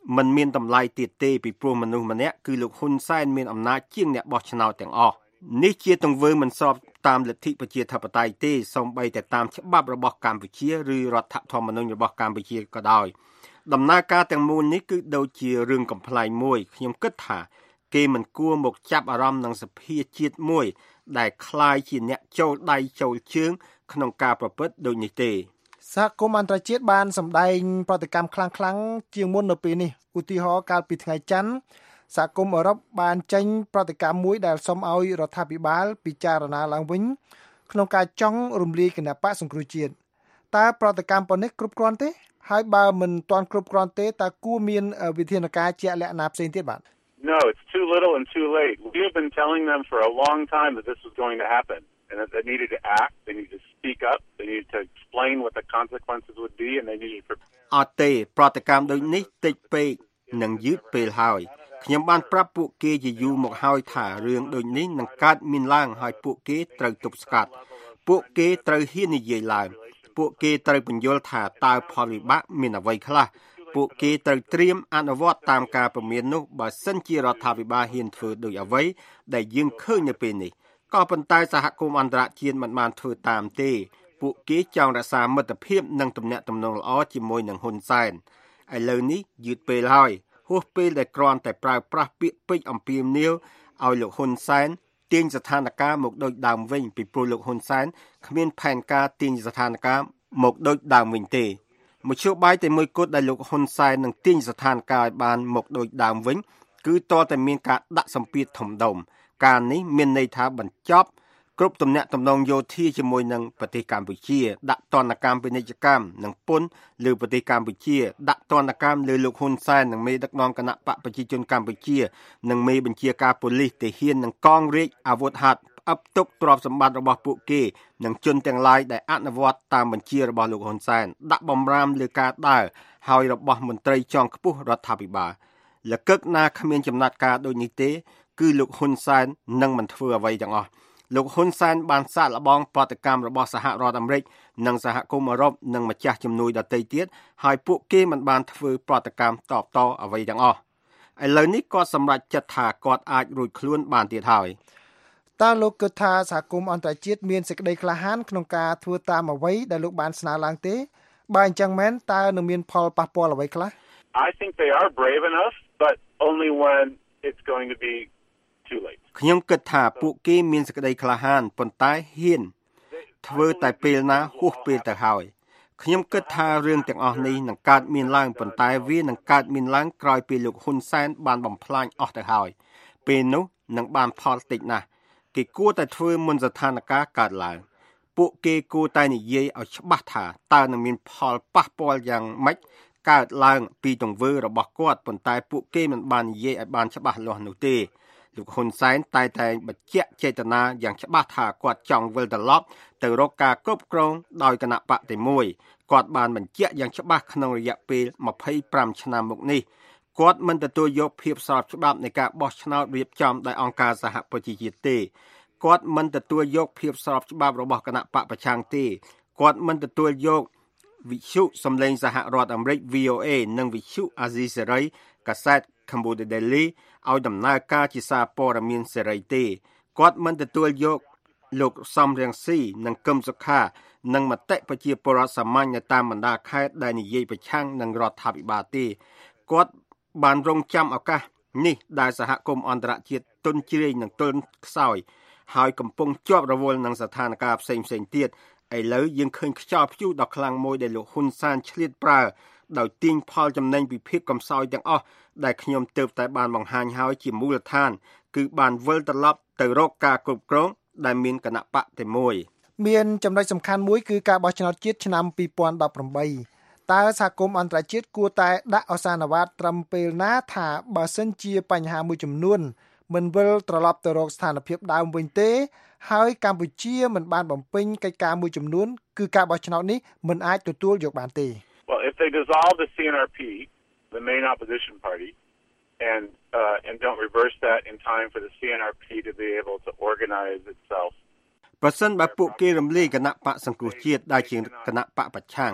มันមានតម្លៃទៀតទេពីព្រោះមនុស្សម្នាក់គឺលោកហ៊ុនសែនមានអំណាចជាងអ្នកបោះឆ្នោតទាំងអស់នេះជាទង្វើមិនស្របតាមលទ្ធិប្រជាធិបតេយ្យទេសូម្បីតែតាមច្បាប់របស់កម្ពុជាឬរដ្ឋធម្មនុញ្ញរបស់កម្ពុជាក៏ដោយដំណើរការទាំងមូលនេះគឺដូចជារឿងកំប្លែងមួយខ្ញុំគិតថាគេមិនគួរមកចាប់អារម្មណ៍នឹងសភាជាតិមួយដែលคล้ายជាអ្នកចូលដៃចូលជើងក្នុងការប្រព្រឹត្តដូចនេះទេសហគមន៍អន្តរជាតិបានសម្ដែងប្រតិកម្មខ្លាំងៗជាងមុននៅពេលនេះឧទាហរណ៍កាលពីថ្ងៃច័ន្ទសហគមន៍អឺរ៉ុបបានចេញប្រតិកម្មមួយដែលសុំឲ្យរដ្ឋាភិបាលពិចារណាឡើងវិញក្នុងការចង់រំលាយគណបក្សសង្គ្រោះជាតិតើប្រតិកម្មប៉ុណ្នេះគ្រប់គ្រាន់ទេហើយបើមិនទាន់គ្រប់គ្រាន់ទេតើគួរមានវិធានការជាក់លាក់ណាផ្សេងទៀតបាទ No, it's too little and too late. We have been telling them for a long time that this was going to happen and that they needed to act, they needed to speak up, they needed to explain what the consequences would be and they needed to អត់ទេប្រតិកម្មដូចនេះតិចពេកនិងយឺតពេលហើយខ្ញុំបានប្រាប់ពួកគេជាយូរមកហើយថារឿងដូចនេះនឹងកើតមានឡើងហើយពួកគេត្រូវទប់ស្កាត់ពួកគេត្រូវហ៊ាននិយាយឡើងពួកគេត្រូវបញ្យល់ថាតើផលវិបាកមានអ្វីខ្លះពួកគេត្រូវត្រៀមអនុវត្តតាមការព្រមាននោះបើសិនជារដ្ឋាភិបាលហ៊ានធ្វើដូចអ្វីដែលយើងឃើញនៅពេលនេះក៏ប៉ុន្តែសហគមន៍អន្តរជាតិមិនបានធ្វើតាមទេពួកគេចង់រក្សាមិត្តភាពនិងទំនាក់ទំនងល្អជាមួយនឹងហ៊ុនសែនឥឡូវនេះយឺតពេលហើយហួសពេលដែលគ្រាន់តែប្រើប្រាស់ពាក្យពេចន៍អំពាវនាវឲ្យលោកហ៊ុនសែនទាញស្ថានភាពមកដូចដើមវិញពីព្រោះលោកហ៊ុនសែនគ្មានផែនការទាញស្ថានភាពមកដូចដើមវិញទេមធ្យោបាយតែមួយគត់ដែលលោកហ៊ុនសែននឹងទាញស្ថានភាពឲ្យបានមកដូចដើមវិញគឺតតែមានការដាក់សម្ពាធធំដុំការនេះមានន័យថាបញ្ចប់គ្រប់ទំនាក់ទំនងយោធាជាមួយនឹងប្រទេសកម្ពុជាដាក់ទណ្ឌកម្មពាណិជ្ជកម្មនិងពន្ធលើប្រទេសកម្ពុជាដាក់ទណ្ឌកម្មលើលោកហ៊ុនសែននិងមេដឹកនាំគណៈបកប្រជាជនកម្ពុជានិងមេបញ្ជាការប៉ូលីសទាហាននិងកងរាជអាវុធហត្ថផ្អឹបទុកទ្រព្យសម្បត្តិរបស់ពួកគេនិងជនទាំងឡាយដែលអនុវត្តតាមបញ្ជារបស់លោកហ៊ុនសែនដាក់បំរាមលើការដើរហើយរបស់មន្ត្រីជាន់ខ្ពស់រដ្ឋាភិបាលលកឹកណាគ្មានចំណាត់ការដូចនេះទេគឺលោកហ៊ុនសែននឹងមិនធ្វើអ្វីទាំងអស់លោកហ៊ុនសែនបានសាកល្បងប្រតិកម្មរបស់សហរដ្ឋអាមេរិកនិងសហគមន៍អឺរ៉ុបនិងម្ចាស់ជំនួយដទៃទៀតហើយពួកគេមិនបានធ្វើប្រតិកម្មតបតអ្វីទាំងអស់ឥឡូវនេះគាត់សម្រេចចិត្តថាគាត់អាចរួចខ្លួនបានទៀតហើយតើលោកគិតថាសហគមន៍អន្តរជាតិមានសេចក្តីក្លាហានក្នុងការធ្វើតាមអ្វីដែលលោកបានស្នើឡើងទេបើអញ្ចឹងមែនតើនឹងមានផលប៉ះពាល់អ្វីខ្លះ I think they are brave enough but only when it's going to be too late ខ្ញុំគិតថាពួកគេមានសេចក្តីក្លាហានប៉ុន្តែហ៊ានធ្វើតែពេលណាហួសពេលទៅហើយខ្ញុំគិតថារឿងទាំងអស់នេះនឹងកើតមានឡើងប៉ុន្តែវានឹងកើតមានឡើងក្រោយពេលលោកហ៊ុនសែនបានបំផ្លាញអស់ទៅហើយពេលនោះនឹងបានផលតិចណាស់គេគួរតែធ្វើមុនស្ថានភាពកើតឡើងពួកគេគួរតែនិយាយឲ្យច្បាស់ថាតើនឹងមានផលប៉ះពាល់យ៉ាងម៉េចកើតឡើងពីទង្វើរបស់គាត់ប៉ុន្តែពួកគេមិនបាននិយាយឲ្យបានច្បាស់លាស់នោះទេលោកហ៊ុនសែនតែតែបញ្ជាក់ចេតនាយ៉ាងច្បាស់ថាគាត់ចង់វិលត្រឡប់ទៅរកការគ្រប់គ្រងដោយគណៈបកតែមួយគាត់បានបញ្ជាក់យ៉ាងច្បាស់ក្នុងរយៈពេលម្ភៃប្រាំឆ្នាំមកនេះគាត់មិនទទួលយកភាពស្របច្បាប់នៃការបោះឆ្នោតរៀបចំដោយអង្គការសហប្រជាជាតិទេគាត់មិនទទួលយកភាពស្របច្បាប់របស់គណៈបកប្រឆាំងទេគាត់មិនទទួលយកវិទ្យុសំឡេងសហរដ្ឋអាមេរិក V O A និងវិទ្យុអាស៊ីសេរីកាសែត Cambodia Daily ឲ្យដំណើរការជាសារព័ត៌មានសេរីទេគាត់មិនទទួលយកលោកសំរងស៊ីនិងកឹមសុខានិងមតិប្រជាពលរដ្ឋសាមញ្ញនៅតាមបណ្ដាខេត្តដែលនិយាយប្រឆាំងនឹងរដ្ឋាភិបាលទេគាត់បានរងចាំឱកាសនេះដែលសហគមន៍អន្តរជាតិទន់ជ្រាយនិងទន់ខ្សោយហើយកំពុងជាប់រវល់នឹងស្ថានភាពផ្សេងផ្សេងទៀតឥឡូវយើងឃើញខ្យល់ព្យុះដ៏ខ្លាំងមួយដែលលោកហ៊ុនសែនឆ្លៀតប្រើដោយទាញផលចំណេញពីភាពកំសោយទាំងអស់ដែលខ្ញុំទើបតែបានបង្ហាញហើយជាមូលដ្ឋានគឺបានវិលត្រឡប់ទៅរកការគ្រប់គ្រងដែលមានគណៈបកតែមួយមានចំណុចសំខាន់មួយគឺការបោះឆ្នោតជាតិឆ្នាំពីរពាន់ដប់ប្រាំបីតើសហគមន៍អន្តរជាតិគួរតែដាក់អសានវាតត្រឹមពេលណាថាបើសិនជាបញ្ហាមួយចំនួនមិនវិលត្រឡប់ទៅរកស្ថានភាពដើមវិញទេហើយកម្ពុជាមិនបានបំពេញកិច្ចការមួយចំនួនគឺការបោះឆ្នោតនេះមិនអាចទទួលយកបានទេ Well, if they dissolve the C N R P, the main opposition party, and uh, and don't reverse that in time for the C N R P to be able to organize itself. ប្រសិនបើពួកគេរំលាយគណៈបកសង្គ្រោះជាតិដែលជាគណៈបកប្រឆាំង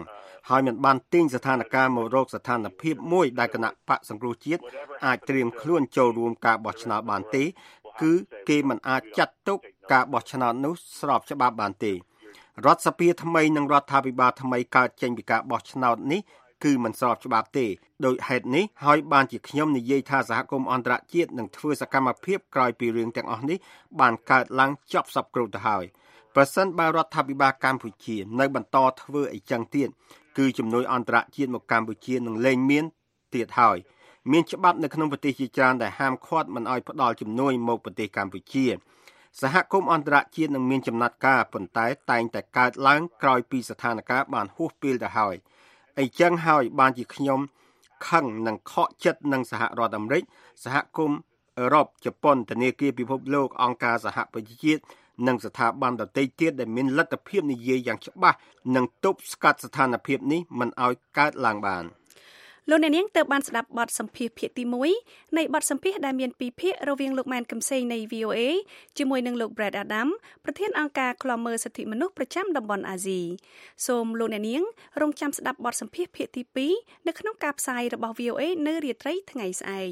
ហើយមិនបានទាញស្ថានភាពមករកស្ថានភាពមួយដែលគណៈបកសង្គ្រោះជាតិអាចត្រៀមខ្លួនចូលរួមការបោះឆ្នោតបានទេគឺគេមិនអាចចាត់ទុកការបោះឆ្នោតនោះស្របច្បាប់បានទេរដ្ឋសភាថ្មីនិងរដ្ឋាភិបាលថ្មីកើតចេញពីការបោះឆ្នោតនេះគឺមិនស្របច្បាប់ទេដោយហេតុនេះហើយបានជាខ្ញុំនិយាយថាសហគមន៍អន្តរជាតិនឹងធ្វើសកម្មភាពក្រោយពីរឿងទាំងអស់នេះបានកើតឡើងចប់សពគ្រប់ទៅហើយប្រសិនបើរដ្ឋាភិបាលកម្ពុជានៅបន្តធ្វើអីចឹងទៀតគឺជំនួយអន្តរជាតិមកកម្ពុជានឹងលែងមានទៀតហើយមានច្បាប់នៅក្នុងប្រទេសជាច្រើនដែលហាមឃាត់មិនឲ្យផ្ដល់ជំនួយមកប្រទេសកម្ពុជាសហគមន៍អន្តរជាតិនឹងមានចំណាត់ការប៉ុន្តែតែងតែកើតឡើងក្រោយពីស្ថានភាពបានហួសពេលទៅហើយអីចឹងហើយបានជាខ្ញុំខឹងនិងខកចិត្តនឹងសហរដ្ឋអាមេរិកសហគមន៍អឺរ៉ុបជប៉ុនធនាគារពិភពលោកអង្គការសហប្រជាជាតិនិងស្ថាប័នដទៃទៀតដែលមានលទ្ធភាពនិយាយយ៉ាងច្បាស់និងទប់ស្កាត់ស្ថានភាពនេះមិនឲ្យកើតឡើងបានលោកអ្នកនាងទើបបានស្ដាប់បទសម្ភាសន៍ភាគទីមួយនៃបទសម្ភាសន៍ដែលមានពីរភាគរវាងលោកម៉ែនកឹមសេងនៃ វី អូ អេ ជាមួយនឹងលោក Brad Adam ប្រធានអង្គការឃ្លាំមើលសិទ្ធិមនុស្សប្រចាំតំបន់អាស៊ីសូមលោកអ្នកនាងរងចាំស្ដាប់បទសម្ភាសន៍ភាគទីពីរនៅក្នុងការផ្សាយរបស់ វី អូ អេ នៅរាត្រីថ្ងៃស្អែក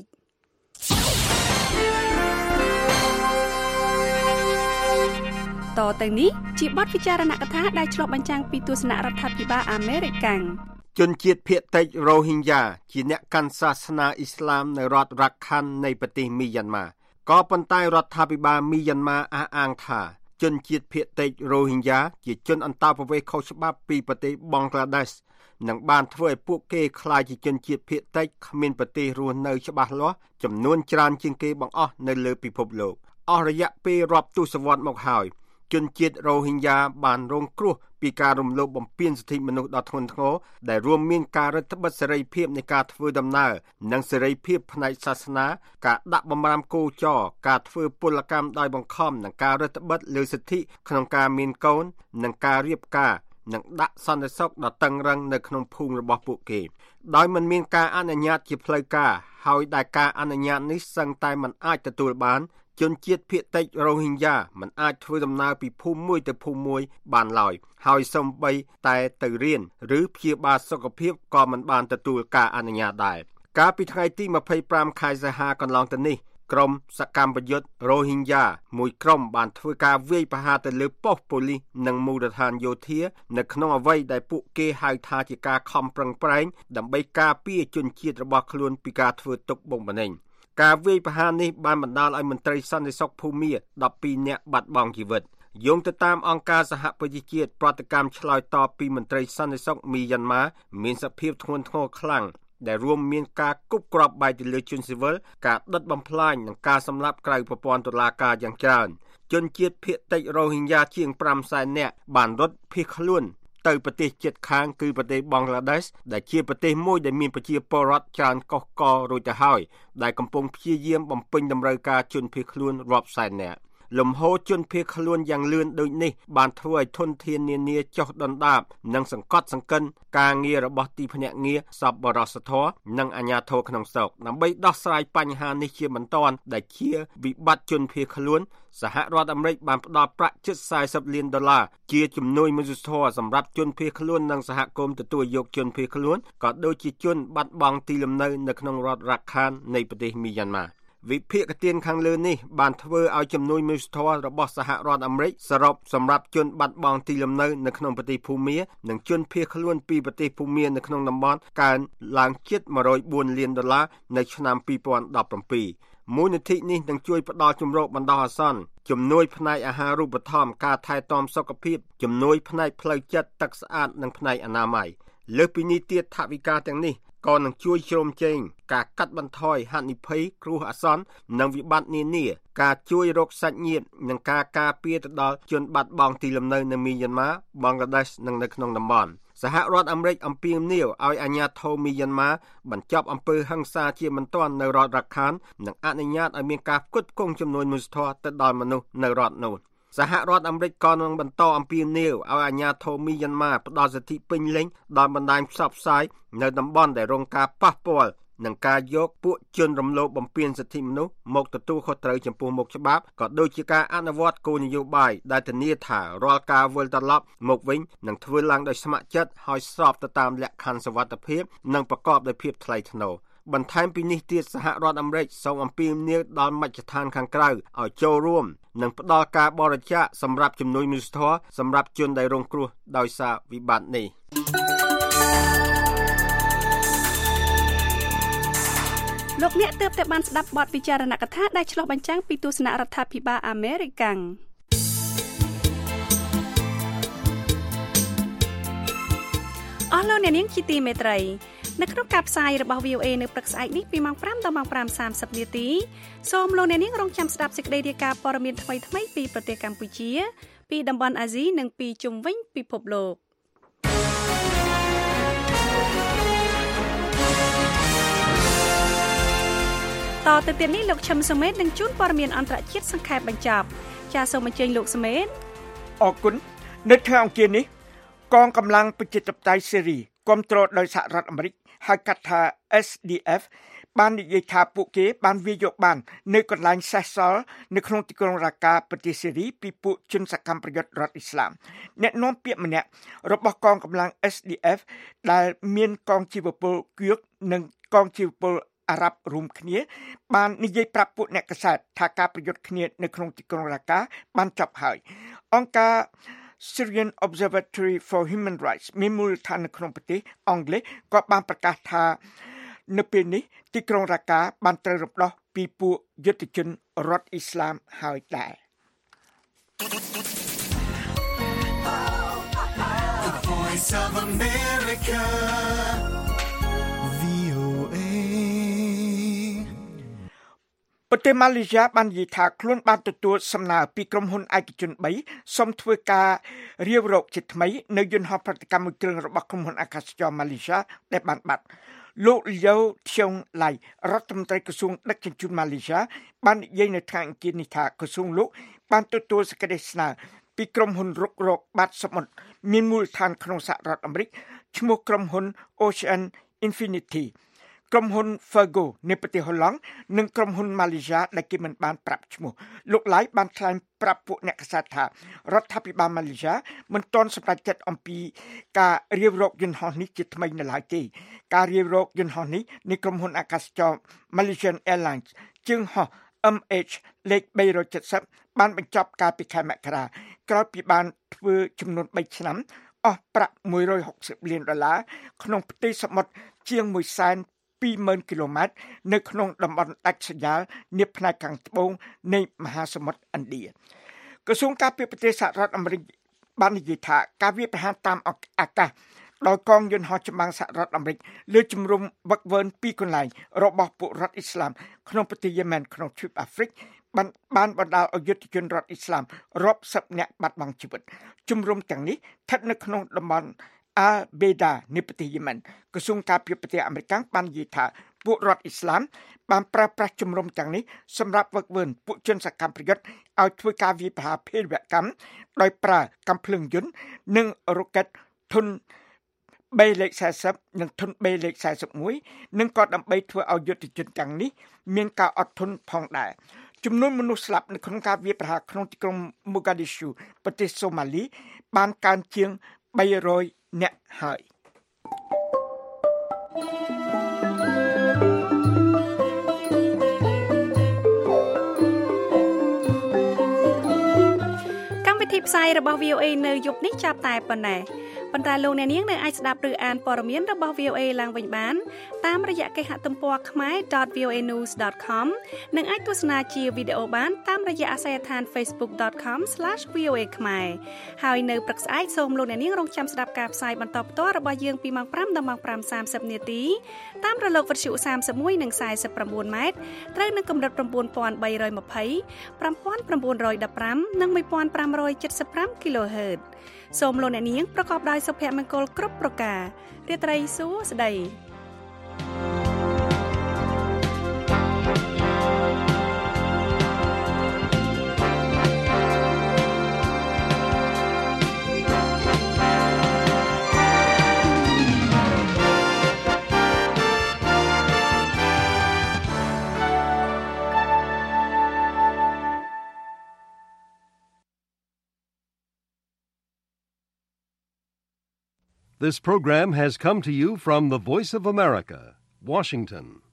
តទៅនេះជាបទពិចារណកថាដែលឆ្លុះបញ្ចាំងពីទស្សនៈរដ្ឋាភិបាលអាមេរិកជនជាតិភាគតិច Rohingya ជាអ្នកកាន់សាសនាអ៊ីស្លាមនៅរដ្ឋ Rakhine នៃប្រទេសមីយ៉ាន់ម៉ាក៏ប៉ុន្តែរដ្ឋាភិបាលមីយ៉ាន់ម៉ាអះអាងថាជនជាតិភាគតិច Rohingya ជាជនអន្តោប្រវេសន៍ខុសច្បាប់ពីប្រទេសបង់ក្លាដេសនិងបានធ្វើឲ្យពួកគេក្លាយជាជនជាតិភាគតិចគ្មានប្រទេសរស់នៅច្បាស់លាស់ចំនួនច្រើនជាងគេបង្អស់នៅលើពិភពលោកអស់រយៈពេលរាប់ទសវត្សរ៍មកហើយជនជាតិ Rohingya បានរងគ្រោះពីការរំលោភបំពានសិទ្ធិមនុស្សដ៏ធ្ងន់ធ្ងរដែលរួមមានការរឹតបន្តឹងសេរីភាពនៃការធ្វើដំណើរនិងសេរីភាពផ្នែកសាសនាការដាក់បំរាមគោចរការធ្វើពលកម្មដោយបង្ខំនិងការរឹតបន្តឹងលើសិទ្ធិក្នុងការមានកូននិងការរៀបការនិងដាក់សន្តិសុខដ៏តឹងរ៉ឹងនៅក្នុងភូមិរបស់ពួកគេដោយមិនមានការអនុញ្ញាតជាផ្លូវការហើយដែលការអនុញ្ញាតនេះសឹងតែមិនអាចទទួលបានជនជាតិភាគតិច Rohingya មិនអាចធ្វើដំណើរពីភូមិមួយទៅភូមិមួយបានឡើយហើយសូម្បីតែទៅរៀនឬព្យាបាលសុខភាពក៏មិនបានទទួលការអនុញ្ញាតដែរកាលពីថ្ងៃទីម្ភៃប្រាំខែសីហាកន្លងទៅនេះក្រុមសកម្មប្រយុទ្ធ Rohingya មួយក្រុមបានធ្វើការវាយប្រហារទៅលើប៉ុស្តិ៍ប៉ូលីសនិងមូលដ្ឋានយោធានៅក្នុងអ្វីដែលពួកគេហៅថាជាការខំប្រឹងប្រែងដើម្បីការពារជនជាតិរបស់ខ្លួនពីការធ្វើទុកបុកម្នេញការវាយប្រហារនេះបានបណ្ដាលឲ្យមន្ត្រីសន្តិសុខភូមាដប់ពីរនាក់បាត់បង់ជីវិតយោងទៅតាមអង្គការសហប្រជាជាតិប្រតិកម្មឆ្លើយតបពីមន្ត្រីសន្តិសុខមីយ៉ាន់ម៉ាមានសភាពធ្ងន់ធ្ងរខ្លាំងដែលរួមមានការគប់គ្រាប់បែកទៅលើជនស៊ីវិលការដុតបំផ្លាញនិងការសម្លាប់ក្រៅប្រព័ន្ធតុលាការយ៉ាងច្រើនជនជាតិភាគតិច Rohingya ជាងប្រាំសែននាក់បានរត់ភៀសខ្លួនទៅប្រទេសជិតខាងគឺប្រទេសបង់ក្លាដេសដែលជាប្រទេសមួយដែលមានប្រជាពលរដ្ឋច្រើនកុះកររួចទៅហើយដែលកំពុងព្យាយាមបំពេញតម្រូវការជនភៀសខ្លួនរាប់សែននាក់លំហូរជនភៀសខ្លួនយ៉ាងលឿនដូចនេះបានធ្វើឲ្យធនធាននានាចុះដុនដាបនិងសង្កត់សង្កិនការងាររបស់ទីភ្នាក់ងារសប្បុរសធម៌និងអាជ្ញាធរក្នុងស្រុកដើម្បីដោះស្រាយបញ្ហានេះជាបន្ទាន់ដែលជាវិបត្តិជនភៀសខ្លួនសហរដ្ឋអាមេរិកបានផ្ដល់ប្រាក់ជិតสี่สิบលានដុល្លារជាជំនួយមនុស្សធម៌សម្រាប់ជនភៀសខ្លួននិងសហគមន៍ទទួលយកជនភៀសខ្លួនក៏ដូចជាជនបាត់បង់ទីលំនៅនៅក្នុងរដ្ឋ Rakhine នៃប្រទេសមីយ៉ាន់ម៉ាវិភាគទានខាងលើនេះបានធ្វើឲ្យចំនួនមនុស្សធម៌របស់សហរដ្ឋអាមេរិកសរុបសម្រាប់ជនបាត់បង់ទីលំនៅនៅក្នុងប្រទេសភូមានិងជនភៀសខ្លួនពីប្រទេសភូមានៅក្នុងតំបន់កើនឡើងជិតmột trăm bốnលានដុល្លារនៅឆ្នាំពីរពាន់ដប់ប្រាំពីរមូលនិធិនេះនឹងជួយផ្ដល់ជំរកបណ្ដោះអាសន្នជំនួយផ្នែកអាហារូបត្ថម្ភការថែទាំសុខភាពជំនួយផ្នែកផ្លូវចិត្តទឹកស្អាតនិងផ្នែកអនាម័យលើសពីនេះទៀតថវិកាទាំងនេះក៏នឹងជួយជ្រោមជ្រែងការកាត់បន្ថយហានិភ័យគ្រោះអាសន្ននិងវិបត្តិនានាការជួយរកសាច់ញាតិនិងការការពារទៅដល់ជនបាត់បង់ទីលំនៅនៅមីយ៉ាន់ម៉ាបង់ក្លាដេសនិងនៅក្នុងតំបន់សហរដ្ឋអាមេរិកអំពាវនាវឲ្យអាជ្ញាធរមីយ៉ាន់ម៉ាបញ្ចប់អំពើហិង្សាជាបន្ទាន់នៅរដ្ឋ Rakhine និងអនុញ្ញាតឲ្យមានការផ្គត់ផ្គង់ជំនួយមនុស្សធម៌ទៅដល់មនុស្សនៅរដ្ឋនោះសហរដ្ឋអាមេរិកក៏នឹងបន្តអំពាវនាវឲ្យអាជ្ញាធរមីយ៉ាន់ម៉ាផ្ដល់សិទ្ធិពេញលេញដល់បណ្ដាញផ្សព្វផ្សាយនៅតំបន់ដែលរងការប៉ះពាល់និងការយកពួកជនរំលោភបំពានសិទ្ធិមនុស្សមកទទួលខុសត្រូវចំពោះមុខច្បាប់ក៏ដូចជាការអនុវត្តគោលនយោបាយដែលធានាថារាល់ការវិលត្រឡប់មកវិញនឹងធ្វើឡើងដោយស្ម័គ្រចិត្តហើយស្របទៅតាមលក្ខខណ្ឌសុវត្ថិភាពនិងប្រកបដោយភាពថ្លៃថ្នូរបន្ថែមពីនេះទៀតសហរដ្ឋអាមេរិកសូមអំពាវនាវដល់មជ្ឈដ្ឋានខាងក្រៅឲ្យចូលរួមនិងផ្ដល់ការបរិច្ចាគសម្រាប់ជំនួយមនុស្សធម៌សម្រាប់ជនដែលរងគ្រោះដោយសារវិបត្តិនេះលោកអ្នកទើបតែបានស្ដាប់បទពិចារណកថាដែលឆ្លុះបញ្ចាំងពីទស្សនៈរដ្ឋាភិបាលអាមេរិកកាំងអស់លោកអ្នកនាងជាទីមេត្រីនៅក្នុងការផ្សាយរបស់ វី អូ เอ នៅព្រឹកស្អែកនេះពីម៉ោងប្រាំដល់ម៉ោងប្រាំសាមសិបនាទីសូមលោកអ្នកនាងរងចាំស្ដាប់សេចក្តីរាយការណ៍ព័ត៌មានថ្មីៗពីប្រទេសកម្ពុជាពីតំបន់អាស៊ីនិងពីជុំវិញពិភពលោកតទៅទៀតនេះលោកឈឹមសុមេតនឹងជូនព័ត៌មានអន្តរជាតិសង្ខេបបញ្ចប់ចាសសូមអញ្ជើញលោកសុមេតអរគុណនៅថ្ងៃអង្គារនេះកងកម្លាំងប្រជាធិបតេយ្យស៊េរីគាំទ្រដោយសហរដ្ឋអាមេរិកហៅកាត់ថា เอส ดี เอฟ បាននិយាយថាពួកគេបានវាយយកបាននៅកន្លែងសេសសល់នៅក្នុងទីក្រុងរ៉ាកាប្រទេសស៊េរីពីពួកជនសកម្មប្រយុទ្ធរដ្ឋអ៊ីស្លាមអ្នកនាំពាក្យម្នាក់របស់កងកម្លាំង เอส ดี เอฟ ដែលមានកងជីវពលគឿកនិងកងជីវពលអារ៉ាប់រួមគ្នាបាននិយាយប្រាប់ពួកអ្នកកាសែតថាការប្រយុទ្ធគ្នានៅក្នុងទីក្រុងរ៉ាកាបានចប់ហើយអង្គការ Syrian Observatory for Human Rights មានមូលដ្ឋាននៅក្នុងប្រទេសអង់គ្លេសក៏បានប្រកាសថានៅពេលនេះទីក្រុងរ៉ាកាបានត្រូវរំដោះពីពួកយុទ្ធជនរដ្ឋអ៊ីស្លាមហើយដែរ The Voice of America វី អូ เอប្រទេសម៉ាឡេស៊ីបាននិយាយថាខ្លួនបានទទួលសំណើពីក្រុមហ៊ុនឯកជនបីសូមធ្វើការរាវរកជាថ្មីនៅយន្តហោះប្រតិកម្មមួយគ្រឿងរបស់ក្រុមហ៊ុនអាកាសចរម៉ាឡេស៊ីដែលបានបាត់លោកឡូធៀងឡៃរដ្ឋមន្ត្រីក្រសួងដឹកជញ្ជូនម៉ាឡេស៊ីបាននិយាយនៅថ្ងៃអង្គារនេះថាក្រសួងលោកបានទទួលសេចក្តីស្នើពីក្រុមហ៊ុនរុករកបាត់សមុទ្រមានមូលដ្ឋានក្នុងសហរដ្ឋអាមេរិកឈ្មោះក្រុមហ៊ុន Ocean Infinity ក្រុមហ៊ុន Fergo នៃប្រទេសហូឡង់និងក្រុមហ៊ុន Malaysia ដែលគេមិនបានប្រាប់ឈ្មោះលោកឡៃបានថ្លែងប្រាប់ពួកអ្នកកាសែតថារដ្ឋាភិបាល Malaysia មិនទាន់សម្រេចចិត្តអំពីការរាវរកយន្តហោះនេះជាថ្មីនៅឡើយទេការរាវរកយន្តហោះនេះនៃក្រុមហ៊ុនអាកាសចរ Malaysian Airlines ជើងហោះ เอ็ม เอช លេខបីរយเจ็ดสิบបានបញ្ចប់កាលពីខែមករាក្រោយពីបានធ្វើចំនួនបីឆ្នាំអស់ប្រាក់មួយរយហុកសិបលានដុល្លារក្នុងផ្ទៃសមុទ្រជាងមួយសែនពីរម៉ឺនគីឡូម៉ែត្រនៅក្នុងតំបន់ដាច់ស្រយាលនាផ្នែកខាងត្បូងនៃមហាសមុទ្រឥណ្ឌាក្រសួងការពារប្រទេសសហរដ្ឋអាមេរិកបាននិយាយថាការវាយប្រហារតាមអាកាសដោយកងយន្តហោះចម្បាំងសហរដ្ឋអាមេរិកលើជំរំវឹកវើពីរកន្លែងរបស់ពួករដ្ឋអ៊ីស្លាមក្នុងប្រទេសយេម៉ែនក្នុងទ្វីបអាហ្វ្រិកបានបានបណ្ដាលឲ្យយុទ្ធជនរដ្ឋអ៊ីស្លាមរាប់សិបនាក់បាត់បង់ជីវិតជំរំទាំងនេះស្ថិតនៅក្នុងតំបន់អាបេដានៃប្រទេសយេម៉ែនក្រសួងការពារប្រទេសអាមេរិកបាននិយាយថាពួករដ្ឋអ៊ីស្លាមបានប្រើប្រាស់ជំរំទាំងនេះសម្រាប់វឹកវើពួកជនសកម្មប្រយុទ្ធឲ្យធ្វើការវាយប្រហារភេរវកម្មដោយប្រើកាំភ្លើងយន្តនិងរ៉ុកែតធុនបេលេខสี่สิบនិងធុនបេលេខสี่สิบเอ็ดនិងក៏ដើម្បីធ្វើឲ្យយុទ្ធជនទាំងនេះមានការអត់ធន់ផងដែរចំនួនមនុស្សស្លាប់នៅក្នុងការវាយប្រហារក្នុងទីក្រុងម៉ូហ្គាឌីស៊ូប្រទេសសូម៉ាលីបានកើនជាងបីរយនាក់ហើយកម្មវិធីផ្សាយរបស់ វី អូ เอ នៅយប់នេះចាប់តែប៉ុណ្ណេះប៉ុន្តែលោកអ្នកនាងនៅអាចស្ដាប់ឬអានព័ត៌មានរបស់ វី អូ เอ ឡើងវិញបានតាមរយៈគេហទំព័រ ខមែរ ដត វី អូ เอ นิวส์ ដត com និងអាចទស្សនាជាវីដេអូបានតាមរយៈអាសយដ្ឋាន ហ្វេសប៊ុក ដត com ស្លាស វី អូ เอ ខ្មែរហើយនៅព្រឹកស្អែកសូមលោកអ្នកនាងរងចាំស្ដាប់ការផ្សាយបន្តផ្ទាល់របស់យើងពីម៉ោងប្រាំដល់ម៉ោងប្រាំសាមសិបនាទីតាមរលកវិទ្យុសាមសិបមួយនិងสี่สิบเก้าម៉ែត្រត្រូវនឹងកម្រិតchín nghìn ba trămยี่สิบ chín nghìn chín trăm một mươi និងmột nghìn năm trăm bảy mươi lăm គីឡូហឺតសូមលោកអ្នកនាងប្រកបដោយសុភមង្គលគ្រប់ប្រការរាត្រីសួស្តី This program has come to you from the Voice of America, Washington.